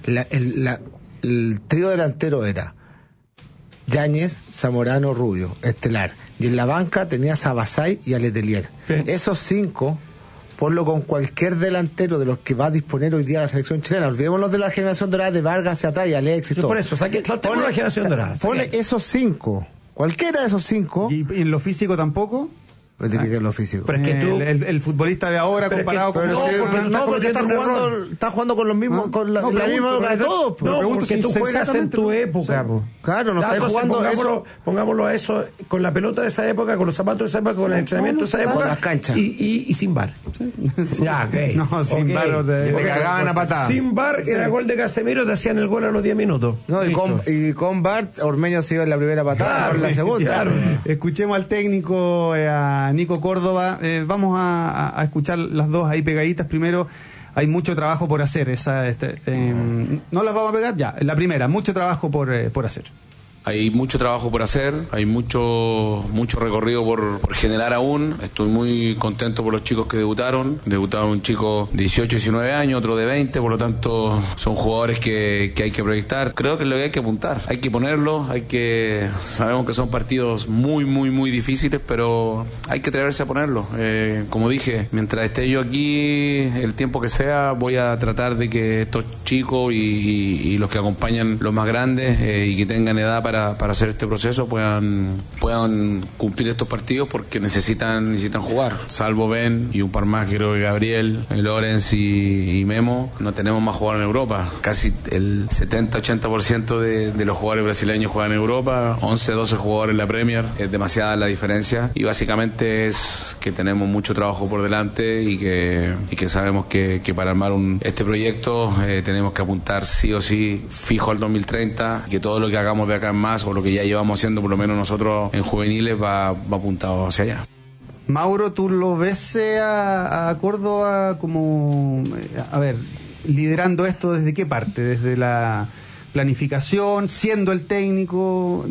el trío delantero era Yáñez, Zamorano, Rubio, estelar. Y en la banca tenías a Basay y a Letelier. Esos 5, ponlo con cualquier delantero de los que va a disponer hoy día la selección chilena. Olvidémonos de la generación dorada de Vargas hacia atrás y Alexis y todo. Por eso, pone la generación dorada. Pone esos 5. Cualquiera de esos 5. ¿Y en lo físico tampoco? Tiene que ver lo físico. Pero es que tú, el futbolista de ahora comparado con porque está jugando con los mismos, con la misma época de todos. No, porque tú juegas en tu época. Claro, no estás jugando. Pongámoslo a eso con la pelota de esa época, con los zapatos de esa época, con el entrenamiento de esa época, con las canchas y sin bar. Ya, ok. No, sin bar te cagaban a patadas. Sin bar era gol de Casemiro, te hacían el gol a los 10 minutos. No, y con bar Ormeño se iba en la primera patada, en la segunda. Claro. Escuchemos al técnico Nico Córdoba. Vamos a escuchar las dos ahí pegaditas. Primero, hay mucho trabajo por hacer. No las vamos a pegar ya. La primera, mucho trabajo por hacer. Hay mucho trabajo por hacer, hay mucho recorrido por generar aún. Estoy muy contento por los chicos que debutaron. Debutaron un chico de 18, 19 años, otro de 20, por lo tanto son jugadores que hay que proyectar. Creo que es lo que hay que apuntar, hay que ponerlos, sabemos que son partidos muy, muy, muy difíciles, pero hay que atreverse a ponerlos. Como dije, mientras esté yo aquí, el tiempo que sea, voy a tratar de que estos chicos y los que acompañan los más grandes y que tengan edad para hacer este proceso puedan cumplir estos partidos, porque necesitan jugar. Salvo Ben y un par más, creo que Gabriel, Lorenz y Memo, no tenemos más jugadores en Europa. Casi el 70-80% de los jugadores brasileños juegan en Europa, 11-12 jugadores en la Premier, es demasiada la diferencia, y básicamente es que tenemos mucho trabajo por delante y que sabemos que para armar este proyecto tenemos que apuntar sí o sí fijo al 2030, que todo lo que hagamos de acá en más, o lo que ya llevamos haciendo por lo menos nosotros en juveniles, va apuntado hacia allá. Mauro, ¿tú lo ves a Córdoba como, liderando esto desde qué parte? ¿Desde la planificación, siendo el técnico?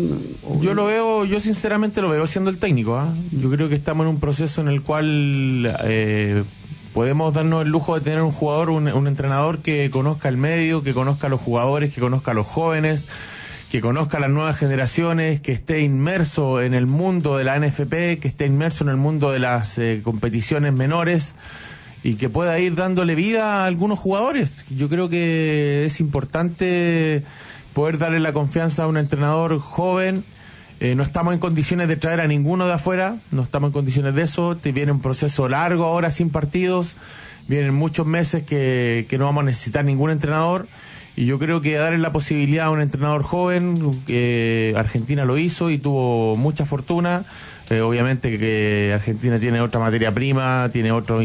Yo sinceramente lo veo siendo el técnico. Yo creo que estamos en un proceso en el cual podemos darnos el lujo de tener un jugador, un entrenador que conozca el medio, que conozca a los jugadores, que conozca a los jóvenes, que conozca a las nuevas generaciones, que esté inmerso en el mundo de la NFP, que esté inmerso en el mundo de las competiciones menores y que pueda ir dándole vida a algunos jugadores. Yo creo que es importante poder darle la confianza a un entrenador joven. No estamos en condiciones de traer a ninguno de afuera, no estamos en condiciones de eso. Te viene un proceso largo ahora sin partidos, vienen muchos meses que no vamos a necesitar ningún entrenador. Y yo creo que darle la posibilidad a un entrenador joven, que Argentina lo hizo y tuvo mucha fortuna. Obviamente que Argentina tiene otra materia prima, tiene otros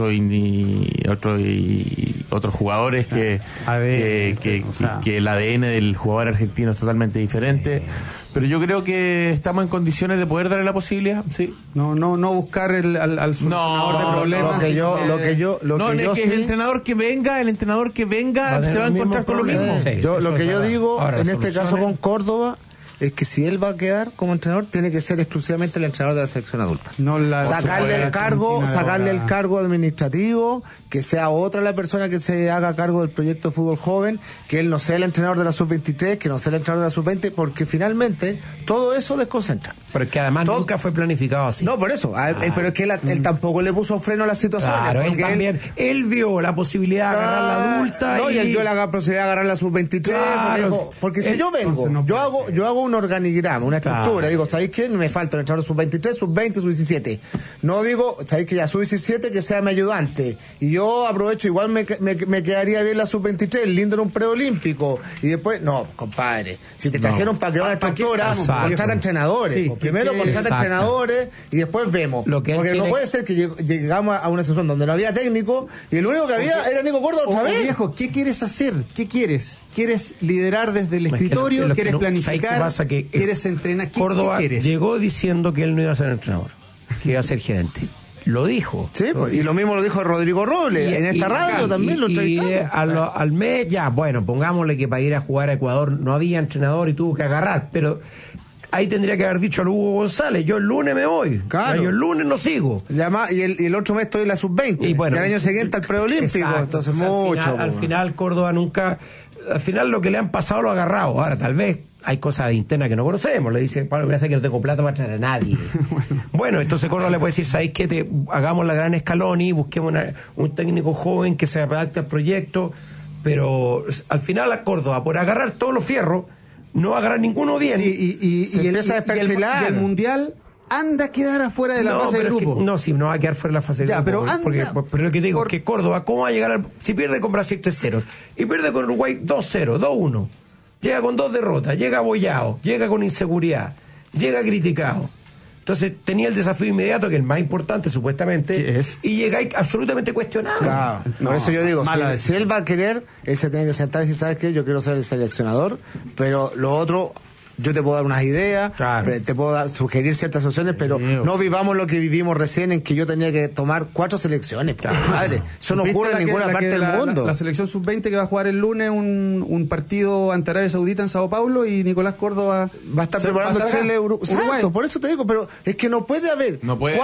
jugadores, que el ADN del jugador argentino es totalmente diferente. Pero yo creo que estamos en condiciones de poder darle la posibilidad, sí. No buscar al solucionador de problemas. El entrenador que venga se va a encontrar con lo mismo. Sí, lo que yo digo, en este caso con Córdoba, es que si él va a quedar como entrenador, tiene que ser exclusivamente el entrenador de la selección adulta. Sacarle el cargo administrativo, que sea otra la persona que se haga cargo del proyecto de fútbol joven, que él no sea el entrenador de la sub-23, que no sea el entrenador de la sub-20, porque finalmente todo eso desconcentra. Pero es que además nunca fue planificado así. No, por eso. Pero es que él tampoco le puso freno a las situaciones. Claro, él también. Él vio la posibilidad de agarrar la adulta. No, y él vio la posibilidad de agarrar la sub-23. Claro. Porque si yo vengo, yo hago un organigrama, una estructura. Digo, ¿sabéis qué? Me falta un entrenador sub-23, sub-20, sub-17. No digo, ¿sabéis qué? Ya sub-17 que sea mi ayudante. Y yo aprovecho, igual me quedaría bien la sub-23, lindo en un preolímpico. Y después, no, compadre. Si te trajeron para crear una estructura, contrata entrenadores. Sí, primero contrata entrenadores y después vemos. Porque no puede ser que llegamos a una situación donde no había técnico y el único que había era Nico Córdoba otra vez. Viejo, ¿qué quieres hacer? ¿Qué quieres? ¿Quieres liderar desde el escritorio? ¿Quieres planificar? ¿Quieres entrenar? Córdoba ¿qué quieres? Llegó diciendo que él no iba a ser entrenador, que iba a ser gerente. Lo dijo. Sí, y lo mismo lo dijo Rodrigo Robles. En esta radio también lo entrevistamos. Al mes ya, bueno, pongámosle que para ir a jugar a Ecuador no había entrenador y tuvo que agarrar, pero ahí tendría que haber dicho a Hugo González, yo el lunes me voy. Claro. Yo el lunes no sigo. Y el otro mes estoy en la sub-20. Y el año siguiente al preolímpico. Exacto. Entonces al final Córdoba nunca... Al final lo que le han pasado lo ha agarrado. Ahora, tal vez hay cosas internas que no conocemos. Le dice, Pablo, voy a hacer que no tengo plata para traer a nadie. Bueno, entonces Córdoba le puede decir, ¿sabéis qué? Hagamos la gran Scaloni, busquemos un técnico joven que se adapte al proyecto. Pero al final a Córdoba, por agarrar todos los fierros, no va a agarrar ninguno bien. Sí, y el Mundial... anda a quedar afuera de la fase de grupo. No va a quedar fuera de la fase de grupo. Pero lo que te digo es que Córdoba, ¿cómo va a llegar si pierde con Brasil 3-0 y pierde con Uruguay 2-0, 2-1? Llega con 2 derrotas, llega abollado, llega con inseguridad, llega criticado. Entonces tenía el desafío inmediato, que es el más importante supuestamente, y llega ahí absolutamente cuestionado. Claro. Por eso yo digo, si él va a querer, él se tiene que sentar y decir, ¿sabes qué? Yo quiero ser el seleccionador, pero lo otro... Yo te puedo dar unas ideas, te puedo sugerir ciertas soluciones, pero no vivamos lo que vivimos recién, en que yo tenía que tomar 4 selecciones. Madre, eso no ocurre en ninguna parte del mundo. La selección sub-20 que va a jugar el lunes un partido ante Arabia Saudita en Sao Paulo, y Nicolás Córdoba va a estar preparando el Chile Uruguay. Por eso te digo, pero es que no puede haber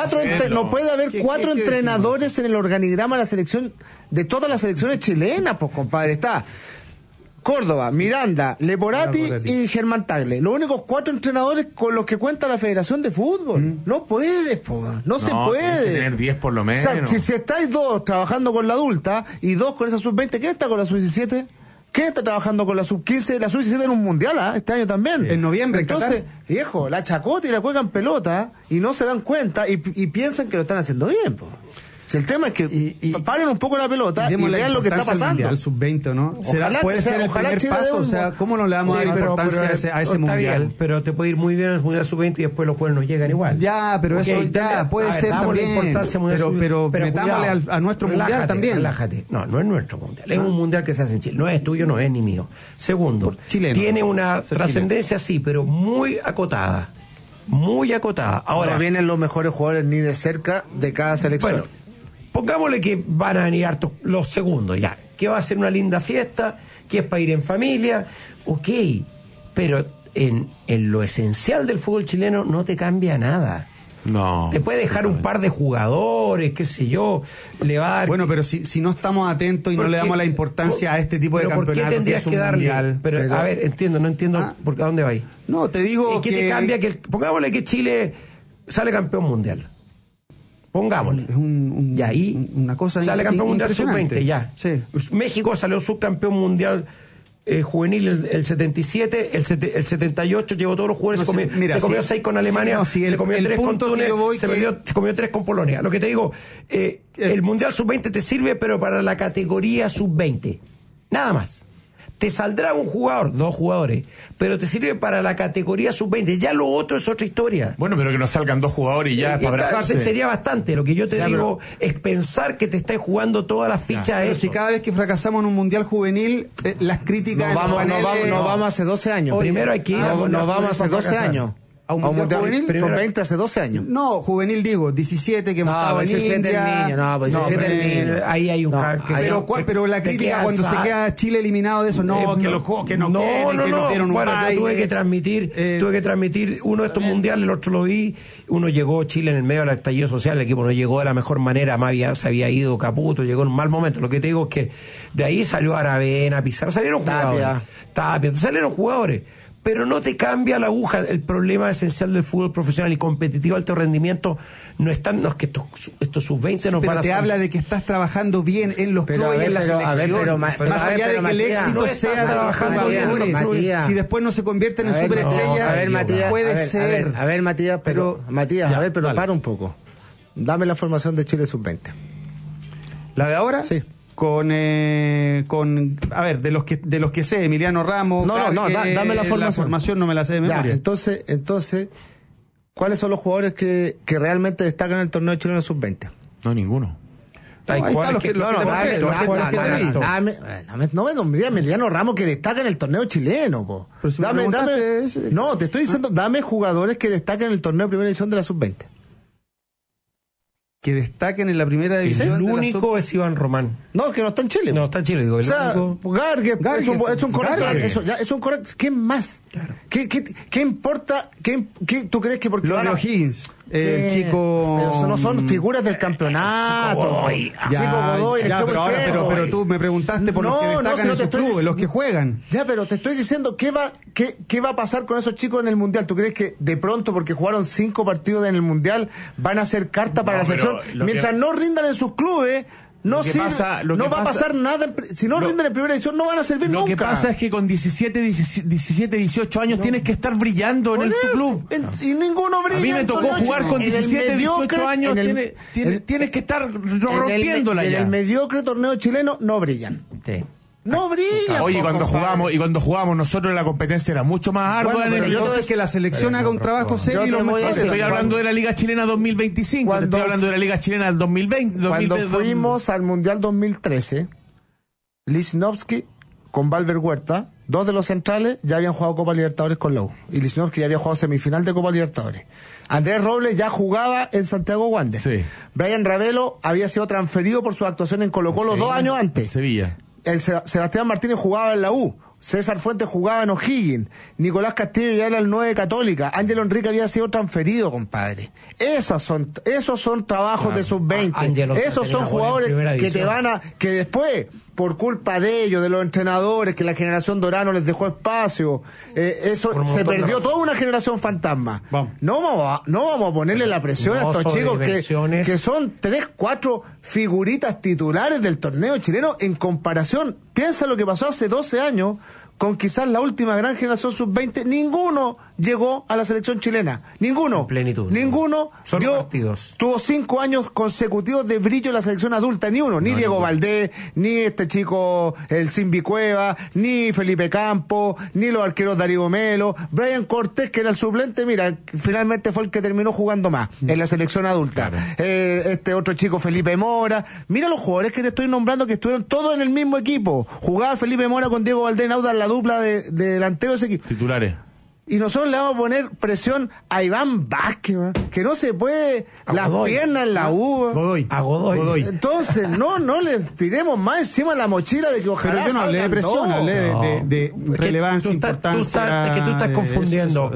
cuatro entrenadores en el organigrama de la selección, de todas las selecciones chilenas, pues compadre, está Córdoba, Miranda, Leporati y Germán Tagle. Los únicos 4 entrenadores con los que cuenta la Federación de Fútbol. No puedes, no se puede. Que tener 10 por lo menos. O sea, si estáis 2 trabajando con la adulta y 2 con esa sub-20, ¿quién está con la sub-17? ¿Quién está trabajando con la sub-15? La sub-17 en un mundial, este año también. En noviembre. Entonces, viejo, la chacota y la juegan pelota y no se dan cuenta y piensan que lo están haciendo bien, po. Si el tema es que paren un poco la pelota y vean lo que está pasando. Al sub-20, ¿no? Puede ser el primer paso, o sea, ¿cómo no le vamos a dar importancia a ese mundial? Bien, pero te puede ir muy bien el mundial sub-20 y después los juegos no llegan igual. Ya, pero eso puede ser también. Pero metámosle a nuestro mundial también. Relájate. No es nuestro mundial. Es un mundial que se hace en Chile. No es tuyo, no es ni mío. Segundo, tiene una trascendencia, sí, pero muy acotada. Muy acotada. Ahora no vienen los mejores jugadores ni de cerca de cada selección. Bueno, pongámosle que van a venir hartos los segundos, ya. Que va a ser una linda fiesta, que es para ir en familia, ok. Pero en lo esencial del fútbol chileno no te cambia nada. No. Te puede dejar un par de jugadores, qué sé yo, le va a dar... Bueno, pero si no estamos atentos y no le damos la importancia a este tipo de campeonatos... ¿Por qué tendrías que darle? Pero, a ver, no entiendo ¿a dónde va ahí? No, te digo ¿qué te cambia? Pongámosle que Chile sale campeón mundial. Pongámosle. Es una cosa sale campeón mundial sub-20, ya. Sí. México salió subcampeón mundial juvenil el 77, el 78 llevó todos los jugadores, se comió 6 con Alemania, se comió 3 con Túnez, se comió 3 con Polonia. Lo que te digo, el mundial sub-20 te sirve, pero para la categoría sub-20. Nada más. te saldrá un jugador, 2 jugadores, pero te sirve para la categoría sub-20. Ya lo otro es otra historia. Bueno, pero que nos salgan 2 jugadores y ya para abrazarse. Sería bastante. Lo que yo te digo es pensar que te estás jugando todas las fichas. Pero si cada vez que fracasamos en un mundial juvenil, las críticas... Nos vamos hace 12 años. Oye, primero hay que ir nos vamos hace 12 años. ¿A un mundial juvenil? Son 20 hace 12 años. No, juvenil digo, 17 que hemos estado en 17 India. el niño, no, pues 17 el niño. Ahí hay un... Pero la crítica cuando se queda Chile eliminado de eso, que no dieron un bueno, baile. yo tuve que transmitir uno de estos mundiales, el otro lo vi, uno llegó Chile en el medio del estallido social, el equipo no llegó de la mejor manera, más se había ido Caputo, llegó en un mal momento. Lo que te digo es que de ahí salió Aravena, Pizarro, salieron jugadores. Pero no te cambia la aguja. El problema esencial del fútbol profesional y competitivo de alto rendimiento no es que estos sub-20 nos van a... Pero te habla de que estás trabajando bien en los clubes y en la selección. Más allá de que el éxito sea trabajando bien. Si después no se convierten en superestrellas, puede ser. A ver, Matías, pero para un poco. Dame la formación de Chile sub-20. ¿La de ahora? Sí. Con a ver, de los que sé, Emiliano Ramos, dame la formación. La formación no me la sé de memoria. Entonces, ¿cuáles son los jugadores que realmente destacan en el torneo chileno sub-20? No, ninguno. No me nombré a Emiliano Ramos que destaca en el torneo chileno, po. No, te estoy diciendo, dame jugadores que destacan en el torneo de primera edición de la sub-20. Que destaquen en la primera división. El único es Iván Román. No, que no está en Chile. No, está en Chile, digo. Gargue es un correcto. ¿Qué más? Claro. ¿Qué importa? ¿Tú crees que porque lo de O'Higgins? El chico... Pero eso no son figuras del campeonato. Pero tú me preguntaste por los que destacan en sus clubes, los que juegan. Ya, pero te estoy diciendo qué va a pasar con esos chicos en el Mundial. ¿Tú crees que de pronto, porque jugaron 5 partidos en el Mundial, van a hacer carta para la selección? Mientras no rindan en sus clubes... No va a pasar nada. Si no rinden en primera división, no van a servir nunca. Lo que pasa es que con 17, 18 años tienes que estar brillando en tu club. Y ninguno brilla. A mí me tocó jugar con 17, 18 años. Tienes que estar rompiéndola ya. En el mediocre torneo chileno no brillan. Sí. No brilla. Oye, cuando jugamos nosotros la competencia era mucho más ardua. Yo sé que la selección haga un trabajo serio y lo mejores. Estoy hablando de la Liga Chilena 2025. Estoy hablando de la Liga Chilena del 2020. Cuando fuimos al Mundial 2013, Lichnowsky con Valver Huerta, 2 de los centrales ya habían jugado Copa Libertadores con la U. Y Lichnowsky ya había jugado semifinal de Copa Libertadores. Andrés Robles ya jugaba en Santiago Wander. Sí. Brian Ravelo había sido transferido por su actuación en Colo-Colo 2 años antes. Sevilla. Sebastián Martínez jugaba en la U, César Fuentes jugaba en O'Higgins, Nicolás Castillo ya era el 9 Católica, Ángelo Enrique había sido transferido, compadre. Esos son trabajos de sub-20. Esos son jugadores que después, por culpa de ellos, de los entrenadores, que la generación Dorano les dejó espacio, se perdió toda una generación fantasma. No vamos a ponerle la presión a estos chicos que son 3, 4 figuritas titulares del torneo chileno en comparación. Piensa lo que pasó hace 12 años con quizás la última gran generación sub-20. Ninguno llegó a la selección chilena. Ninguno. En plenitud. Ninguno. Tuvo 5 años consecutivos de brillo en la selección adulta. Ni uno. Ni Diego Valdés, ni este chico, el Simbi Cueva, ni Felipe Campos, ni los arqueros Darío Melo. Brian Cortés, que era el suplente, mira, finalmente fue el que terminó jugando más en la selección adulta. Claro. Este otro chico, Felipe Mora. Mira los jugadores que te estoy nombrando que estuvieron todos en el mismo equipo. Jugaba Felipe Mora con Diego Valdés en Auda, la dupla de delantero de ese equipo. Titulares. Y nosotros le vamos a poner presión a Iván Vázquez, que no se puede las piernas en la U. Godoy. Entonces, no le tiremos más encima la mochila de que ojalá. Pero yo no hablé de presión, hablé de relevancia, importancia. Es que tú estás confundiendo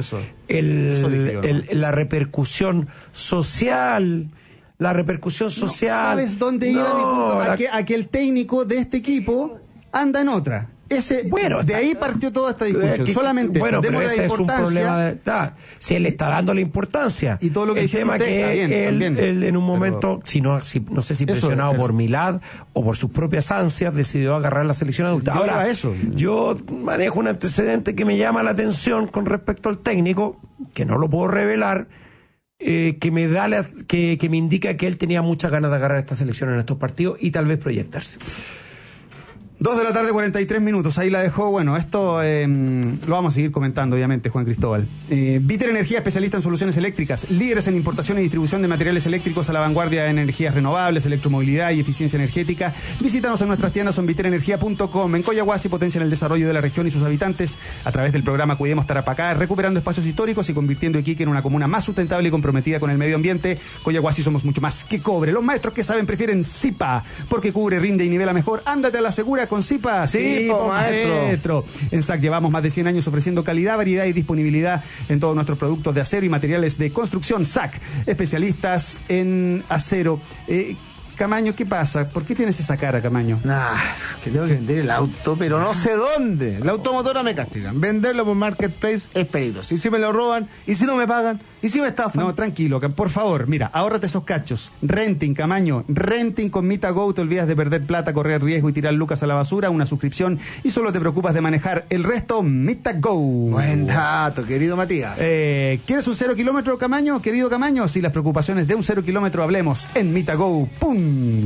la repercusión social. La repercusión social. ¿Sabes dónde iba mi punto? A que el técnico de este equipo anda en otra. De ahí partió toda esta discusión. Solamente pero ese es un problema si él está dando la importancia. Y todo lo que el tema que él en un momento, no sé si presionado por Milad o por sus propias ansias, decidió agarrar la selección adulta. Ahora, yo manejo un antecedente que me llama la atención con respecto al técnico, que no lo puedo revelar, que me indica que él tenía muchas ganas de agarrar esta selección en estos partidos y tal vez proyectarse. 2:43 Ahí la dejó. Bueno, esto lo vamos a seguir comentando, obviamente, Juan Cristóbal. Vitel Energía, especialista en soluciones eléctricas, líderes en importación y distribución de materiales eléctricos a la vanguardia de energías renovables, electromovilidad y eficiencia energética. Visítanos en nuestras tiendas o en vitelenergia.com. En Coyahuasi potencian el desarrollo de la región y sus habitantes a través del programa Cuidemos Tarapacá, recuperando espacios históricos y convirtiendo Iquique en una comuna más sustentable y comprometida con el medio ambiente. Coyahuasi somos mucho más que cobre. Los maestros que saben prefieren Zipa, porque cubre, rinde y nivela mejor. Ándate a la segura con Zipa. Sí, maestro. En SAC llevamos más de 100 años ofreciendo calidad, variedad y disponibilidad en todos nuestros productos de acero y materiales de construcción. SAC, especialistas en acero. Camaño, ¿qué pasa? ¿Por qué tienes esa cara, Camaño? Que tengo que vender el auto, pero no sé dónde. La automotora me castigan. Venderlo por Marketplace es peligroso. Y si me lo roban, y si no me pagan, y si me estafan. No, tranquilo, por favor, mira, ahórrate esos cachos. Renting, Camaño, renting con MitaGo. Te olvidas de perder plata, correr riesgo y tirar lucas a la basura, una suscripción y solo te preocupas de manejar. El resto, MitaGo. Buen dato, querido Matías. ¿Quieres un 0 kilómetro, Camaño? Querido Camaño, si las preocupaciones de un 0 kilómetro, hablemos en MitaGo.cl.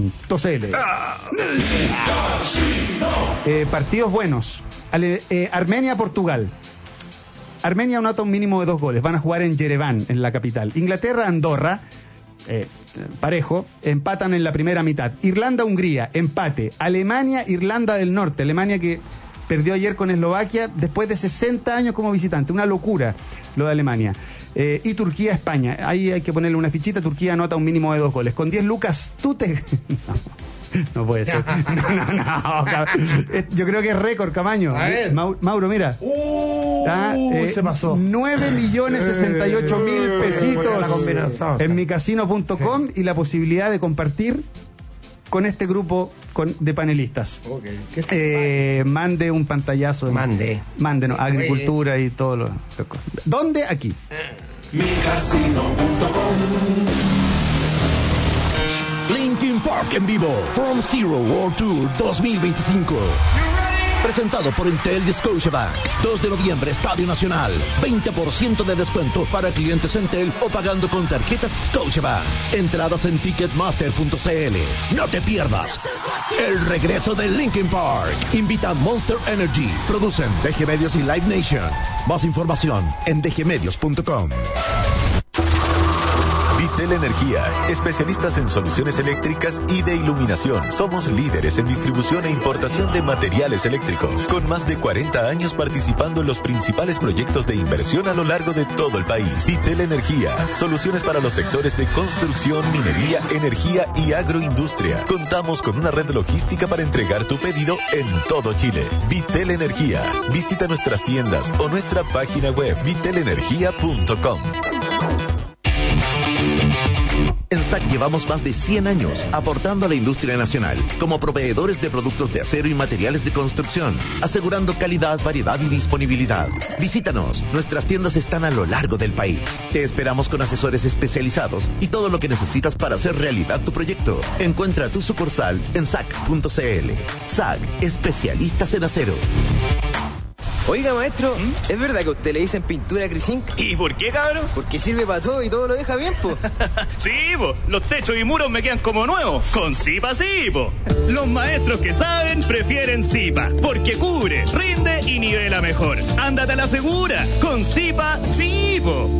Partidos buenos. Armenia-Portugal. Armenia anota un mínimo de 2 goles. Van a jugar en Yerevan, en la capital. Inglaterra-Andorra, parejo, empatan en la primera mitad. Irlanda-Hungría, empate. Alemania-Irlanda del Norte. Alemania que perdió ayer con Eslovaquia después de 60 años como visitante. Una locura lo de Alemania. Y Turquía-España. Ahí hay que ponerle una fichita. Turquía anota un mínimo de 2 goles. Con 10 lucas, tú te... No puede ser. No. Yo creo que es récord, Camaño. A ver. Mauro, mira. Se pasó. 9.068.000 pesitos en micasino.com y la posibilidad de compartir con este grupo de panelistas. Mande un pantallazo. Mándenos, agricultura y todo lo cosas. ¿Dónde? Aquí. Linkin Park en vivo, From Zero World Tour 2025. Presentado por Intel y Scotiabank. 2 de noviembre, Estadio Nacional. 20% de descuento para clientes Intel o pagando con tarjetas Scotiabank. Entradas en ticketmaster.cl. No te pierdas el regreso de Linkin Park. Invita a Monster Energy. Producen DG Medios y Live Nation. Más información en dgmedios.com. Vitel Energía, especialistas en soluciones eléctricas y de iluminación. Somos líderes en distribución e importación de materiales eléctricos, con más de 40 años participando en los principales proyectos de inversión a lo largo de todo el país. Vitel Energía, soluciones para los sectores de construcción, minería, energía y agroindustria. Contamos con una red logística para entregar tu pedido en todo Chile. Vitel Energía. Visita nuestras tiendas o nuestra página web vitelenergia.com. En SAC llevamos más de 100 años aportando a la industria nacional como proveedores de productos de acero y materiales de construcción, asegurando calidad, variedad y disponibilidad. Visítanos, nuestras tiendas están a lo largo del país. Te esperamos con asesores especializados y todo lo que necesitas para hacer realidad tu proyecto. Encuentra tu sucursal en sac.cl. SAC, especialistas en acero. Oiga, maestro, ¿es verdad que a usted le dicen pintura Crisink? ¿Y por qué, cabrón? Porque sirve para todo y todo lo deja bien, po. Sí, po. Los techos y muros me quedan como nuevos. Con Zipa sí, po. Los maestros que saben prefieren Zipa. Porque cubre, rinde y nivela mejor. Ándate a la segura. Con Zipa sí, po.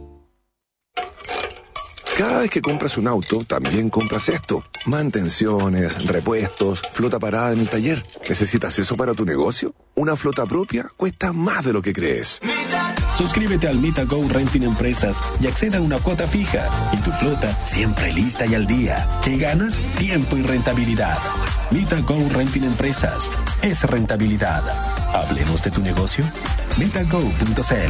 Cada vez que compras un auto, también compras esto. Mantenciones, repuestos, flota parada en el taller. ¿Necesitas eso para tu negocio? Una flota propia cuesta más de lo que crees. Suscríbete al MitaGo Renting Empresas y acceda a una cuota fija. Y tu flota siempre lista y al día. ¿Qué ganas? Tiempo y rentabilidad. MitaGo Renting Empresas. Es rentabilidad. Hablemos de tu negocio. MitaGo.cl.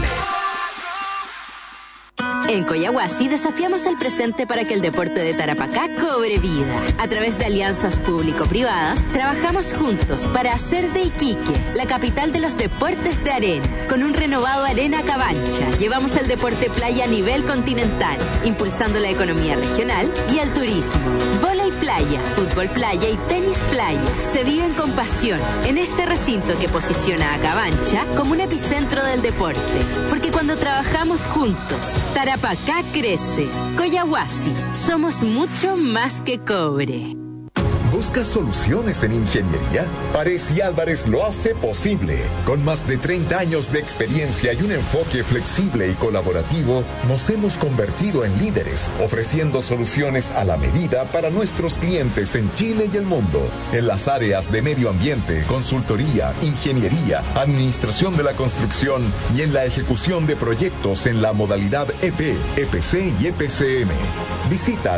En Coyahuasi desafiamos el presente para que el deporte de Tarapacá cobre vida. A través de alianzas público-privadas, trabajamos juntos para hacer de Iquique la capital de los deportes de arena. Con un renovado Arena Cabancha, llevamos el deporte playa a nivel continental, impulsando la economía regional y el turismo. Vóley playa, fútbol playa y tenis playa se viven con pasión en este recinto que posiciona a Cabancha como un epicentro del deporte. Porque cuando trabajamos juntos, Tarapacá crece. Coyahuasi, somos mucho más que cobre. ¿Buscas soluciones en ingeniería? Pares y Álvarez lo hace posible. Con más de 30 años de experiencia y un enfoque flexible y colaborativo, nos hemos convertido en líderes, ofreciendo soluciones a la medida para nuestros clientes en Chile y el mundo. En las áreas de medio ambiente, consultoría, ingeniería, administración de la construcción y en la ejecución de proyectos en la modalidad EP, EPC y EPCM. Visita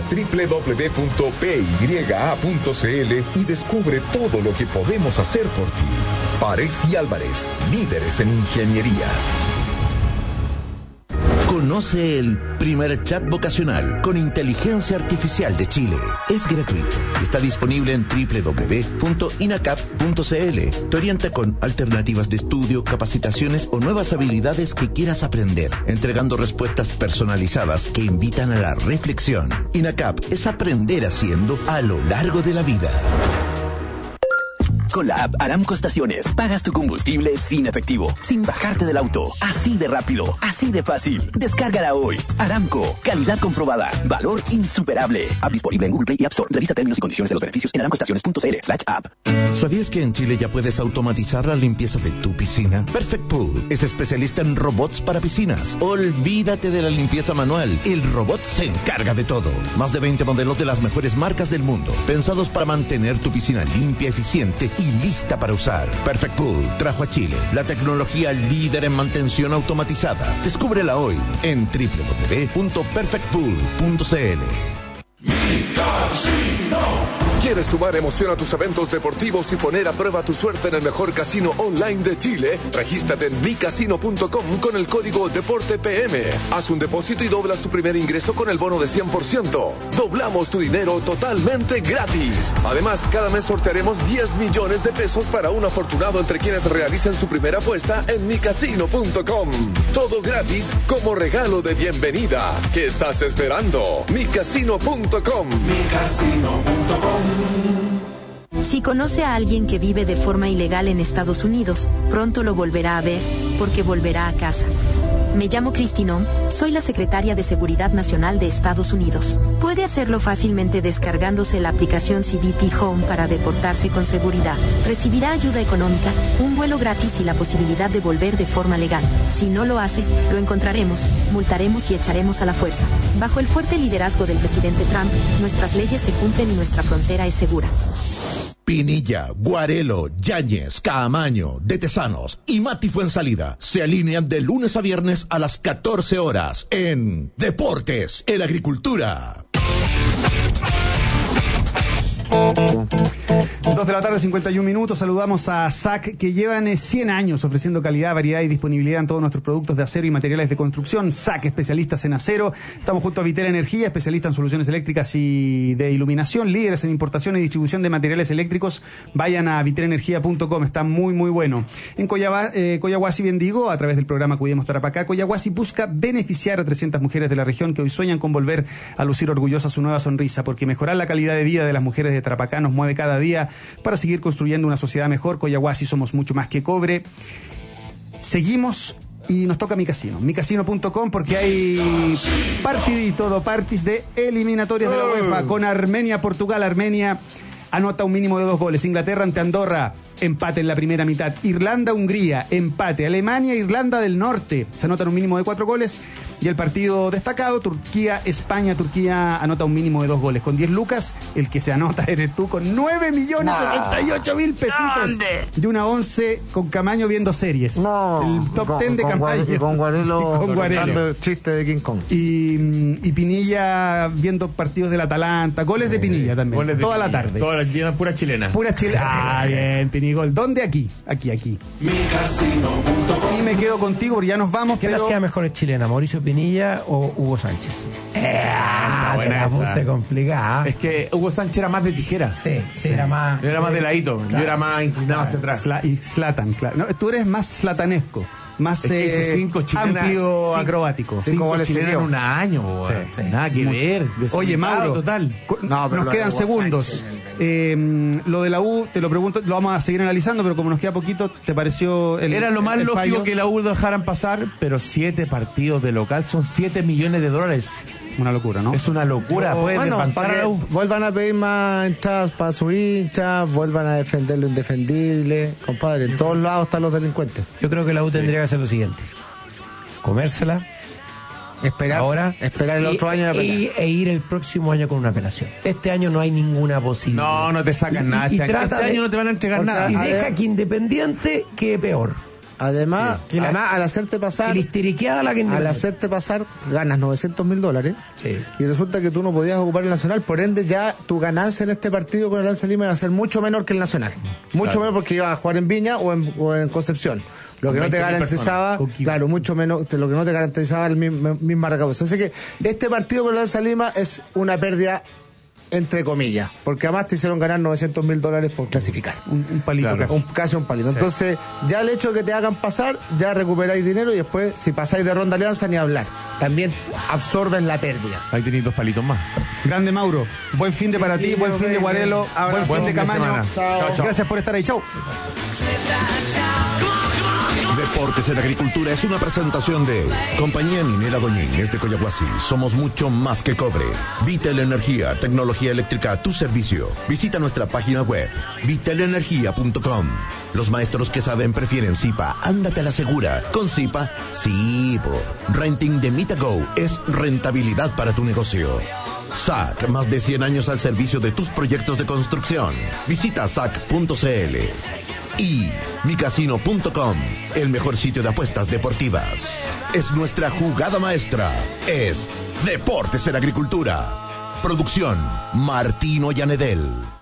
www.pya.cl y descubre todo lo que podemos hacer por ti. Pares y Álvarez, líderes en ingeniería. Conoce el primer chat vocacional con inteligencia artificial de Chile. Es gratuito. Está disponible en www.inacap.cl. Te orienta con alternativas de estudio, capacitaciones o nuevas habilidades que quieras aprender, entregando respuestas personalizadas que invitan a la reflexión. INACAP es aprender haciendo a lo largo de la vida. Con la app Aramco Estaciones, pagas tu combustible sin efectivo, sin bajarte del auto. Así de rápido, así de fácil. Descárgala hoy. Aramco, calidad comprobada, valor insuperable. App disponible en Google Play y App Store. Revisa términos y condiciones de los beneficios en aramcoestaciones.cl/app. ¿Sabías que en Chile ya puedes automatizar la limpieza de tu piscina? Perfect Pool es especialista en robots para piscinas. Olvídate de la limpieza manual. El robot se encarga de todo. Más de 20 modelos de las mejores marcas del mundo, pensados para mantener tu piscina limpia, eficiente y lista para usar. Perfect Pool trajo a Chile la tecnología líder en mantención automatizada. Descúbrela hoy en www.perfectpool.cl. ¿Quieres sumar emoción a tus eventos deportivos y poner a prueba tu suerte en el mejor casino online de Chile? Regístrate en micasino.com con el código DEPORTEPM. Haz un depósito y doblas tu primer ingreso con el bono de 100%. Doblamos tu dinero totalmente gratis. Además, cada mes sortearemos 10 millones de pesos para un afortunado entre quienes realicen su primera apuesta en micasino.com. Todo gratis como regalo de bienvenida. ¿Qué estás esperando? micasino.com. micasino.com. Si conoce a alguien que vive de forma ilegal en Estados Unidos, pronto lo volverá a ver, porque volverá a casa. Me llamo Kristinón, soy la secretaria de Seguridad Nacional de Estados Unidos. Puede hacerlo fácilmente descargándose la aplicación CBP Home para deportarse con seguridad. Recibirá ayuda económica, un vuelo gratis y la posibilidad de volver de forma legal. Si no lo hace, lo encontraremos, multaremos y echaremos a la fuerza. Bajo el fuerte liderazgo del presidente Trump, nuestras leyes se cumplen y nuestra frontera es segura. Pinilla, Guarelo, Yáñez, Caamaño, De Tesanos y Mati Fuensalida se alinean de lunes a viernes a las 14 horas en Deportes en Agricultura. 2 de la tarde, 51 minutos. Saludamos a SAC, que llevan 100 años ofreciendo calidad, variedad y disponibilidad en todos nuestros productos de acero y materiales de construcción. SAC, especialistas en acero. Estamos junto a Vitera Energía, especialistas en soluciones eléctricas y de iluminación, líderes en importación y distribución de materiales eléctricos. Vayan a viteraenergia.com, está muy, muy bueno. En Coyahuasi, Bendigo, a través del programa Cuidemos Tarapacá, Coyahuasi busca beneficiar a 300 mujeres de la región que hoy sueñan con volver a lucir orgullosas su nueva sonrisa, porque mejorar la calidad de vida de las mujeres de Tarapacá nos mueve cada día para seguir construyendo una sociedad mejor. Coyahuasi, somos mucho más que cobre. Seguimos y nos toca micasino.com, porque hay partidito, dos partis de eliminatorias de la UEFA con Armenia, Portugal. Armenia anota un mínimo de 2 goles. Inglaterra ante Andorra, empate en la primera mitad. Irlanda, Hungría, empate. Alemania, Irlanda del Norte, se anotan un mínimo de 4 goles. Y el partido destacado, Turquía, España. Turquía anota un mínimo de 2 goles. Con 10 lucas, el que se anota eres tú, con 9.068.000 pesitos. Y una 11 con Camaño viendo series. El top 10 de campaña. Y con Guarelo contando chiste de King Kong. Y Pinilla viendo partidos del Atalanta. Goles de Pinilla también. Toda la tarde. Toda la pura chilena. Pura chilena. Ah, bien, Pinigol. ¿Dónde? Aquí. Y me quedo contigo, porque ya nos vamos. ¿Quién hacía mejores chilenas, Mauricio Pinilla o Hugo Sánchez? Buena esa. Se complicada. Es que Hugo Sánchez era más de tijera. Sí, era más. Yo era más de ladito. Claro. Yo era más inclinado hacia atrás. Y Zlatan, claro. No, tú eres más slatanesco. Más amplio, acrobático. 5 chilenas en un año. Sí. Nada que ver. Oye, Mauro, total. Nos quedan segundos. Lo de la U, te lo pregunto, lo vamos a seguir analizando, pero como nos queda poquito, ¿te pareció Era lo más lógico fallo? que la U lo dejaran pasar, pero 7 partidos de local son $7 millones. Una locura, ¿no? Es una locura. Para que vuelvan a pedir más entradas para su hincha, vuelvan a defender lo indefendible. Compadre, en todos lados están los delincuentes. Yo creo que la U tendría que hacer lo siguiente: comérsela, esperar el otro año e ir el próximo año con una apelación. Este año no hay ninguna posibilidad. No te sacan nada. Este año no te van a entregar nada. Y deja que Independiente quede peor. Además, al hacerte pasar, ganas $900,000. Sí. Y resulta que tú no podías ocupar el Nacional, por ende ya tu ganancia en este partido con el Alianza Lima iba a ser mucho menor que el Nacional. Mucho menor, porque ibas a jugar en Viña o en Concepción. Lo que no te garantizaba, mucho menos, lo que no te garantizaba el misma recaudación. Así que este partido con el Alianza Lima es una pérdida, entre comillas, porque además te hicieron ganar $900,000 por clasificar. Un palito, casi un palito. Sí. Entonces, ya el hecho de que te hagan pasar, ya recuperáis dinero, y después, si pasáis de ronda Alianza, ni hablar. También absorben la pérdida. Ahí tenéis 2 palitos más. Grande Mauro, buen fin de para ti, buen fin de Guarelo, buen fin de Camaño. Chao. Gracias por estar ahí, chau. Deportes en Agricultura es una presentación de Compañía Minera Doña Inés de Coyahuasi. Somos mucho más que cobre. Vitel Energía, tecnología eléctrica a tu servicio. Visita nuestra página web, vitelenergia.com. Los maestros que saben prefieren Zipa. Ándate a la segura. Con Zipa, sí. Renting de Mitago es rentabilidad para tu negocio. SAC, más de 100 años al servicio de tus proyectos de construcción. Visita sac.cl. Y micasino.com, el mejor sitio de apuestas deportivas. Es nuestra jugada maestra. Es Deportes en Agricultura. Producción Martino Llanedel.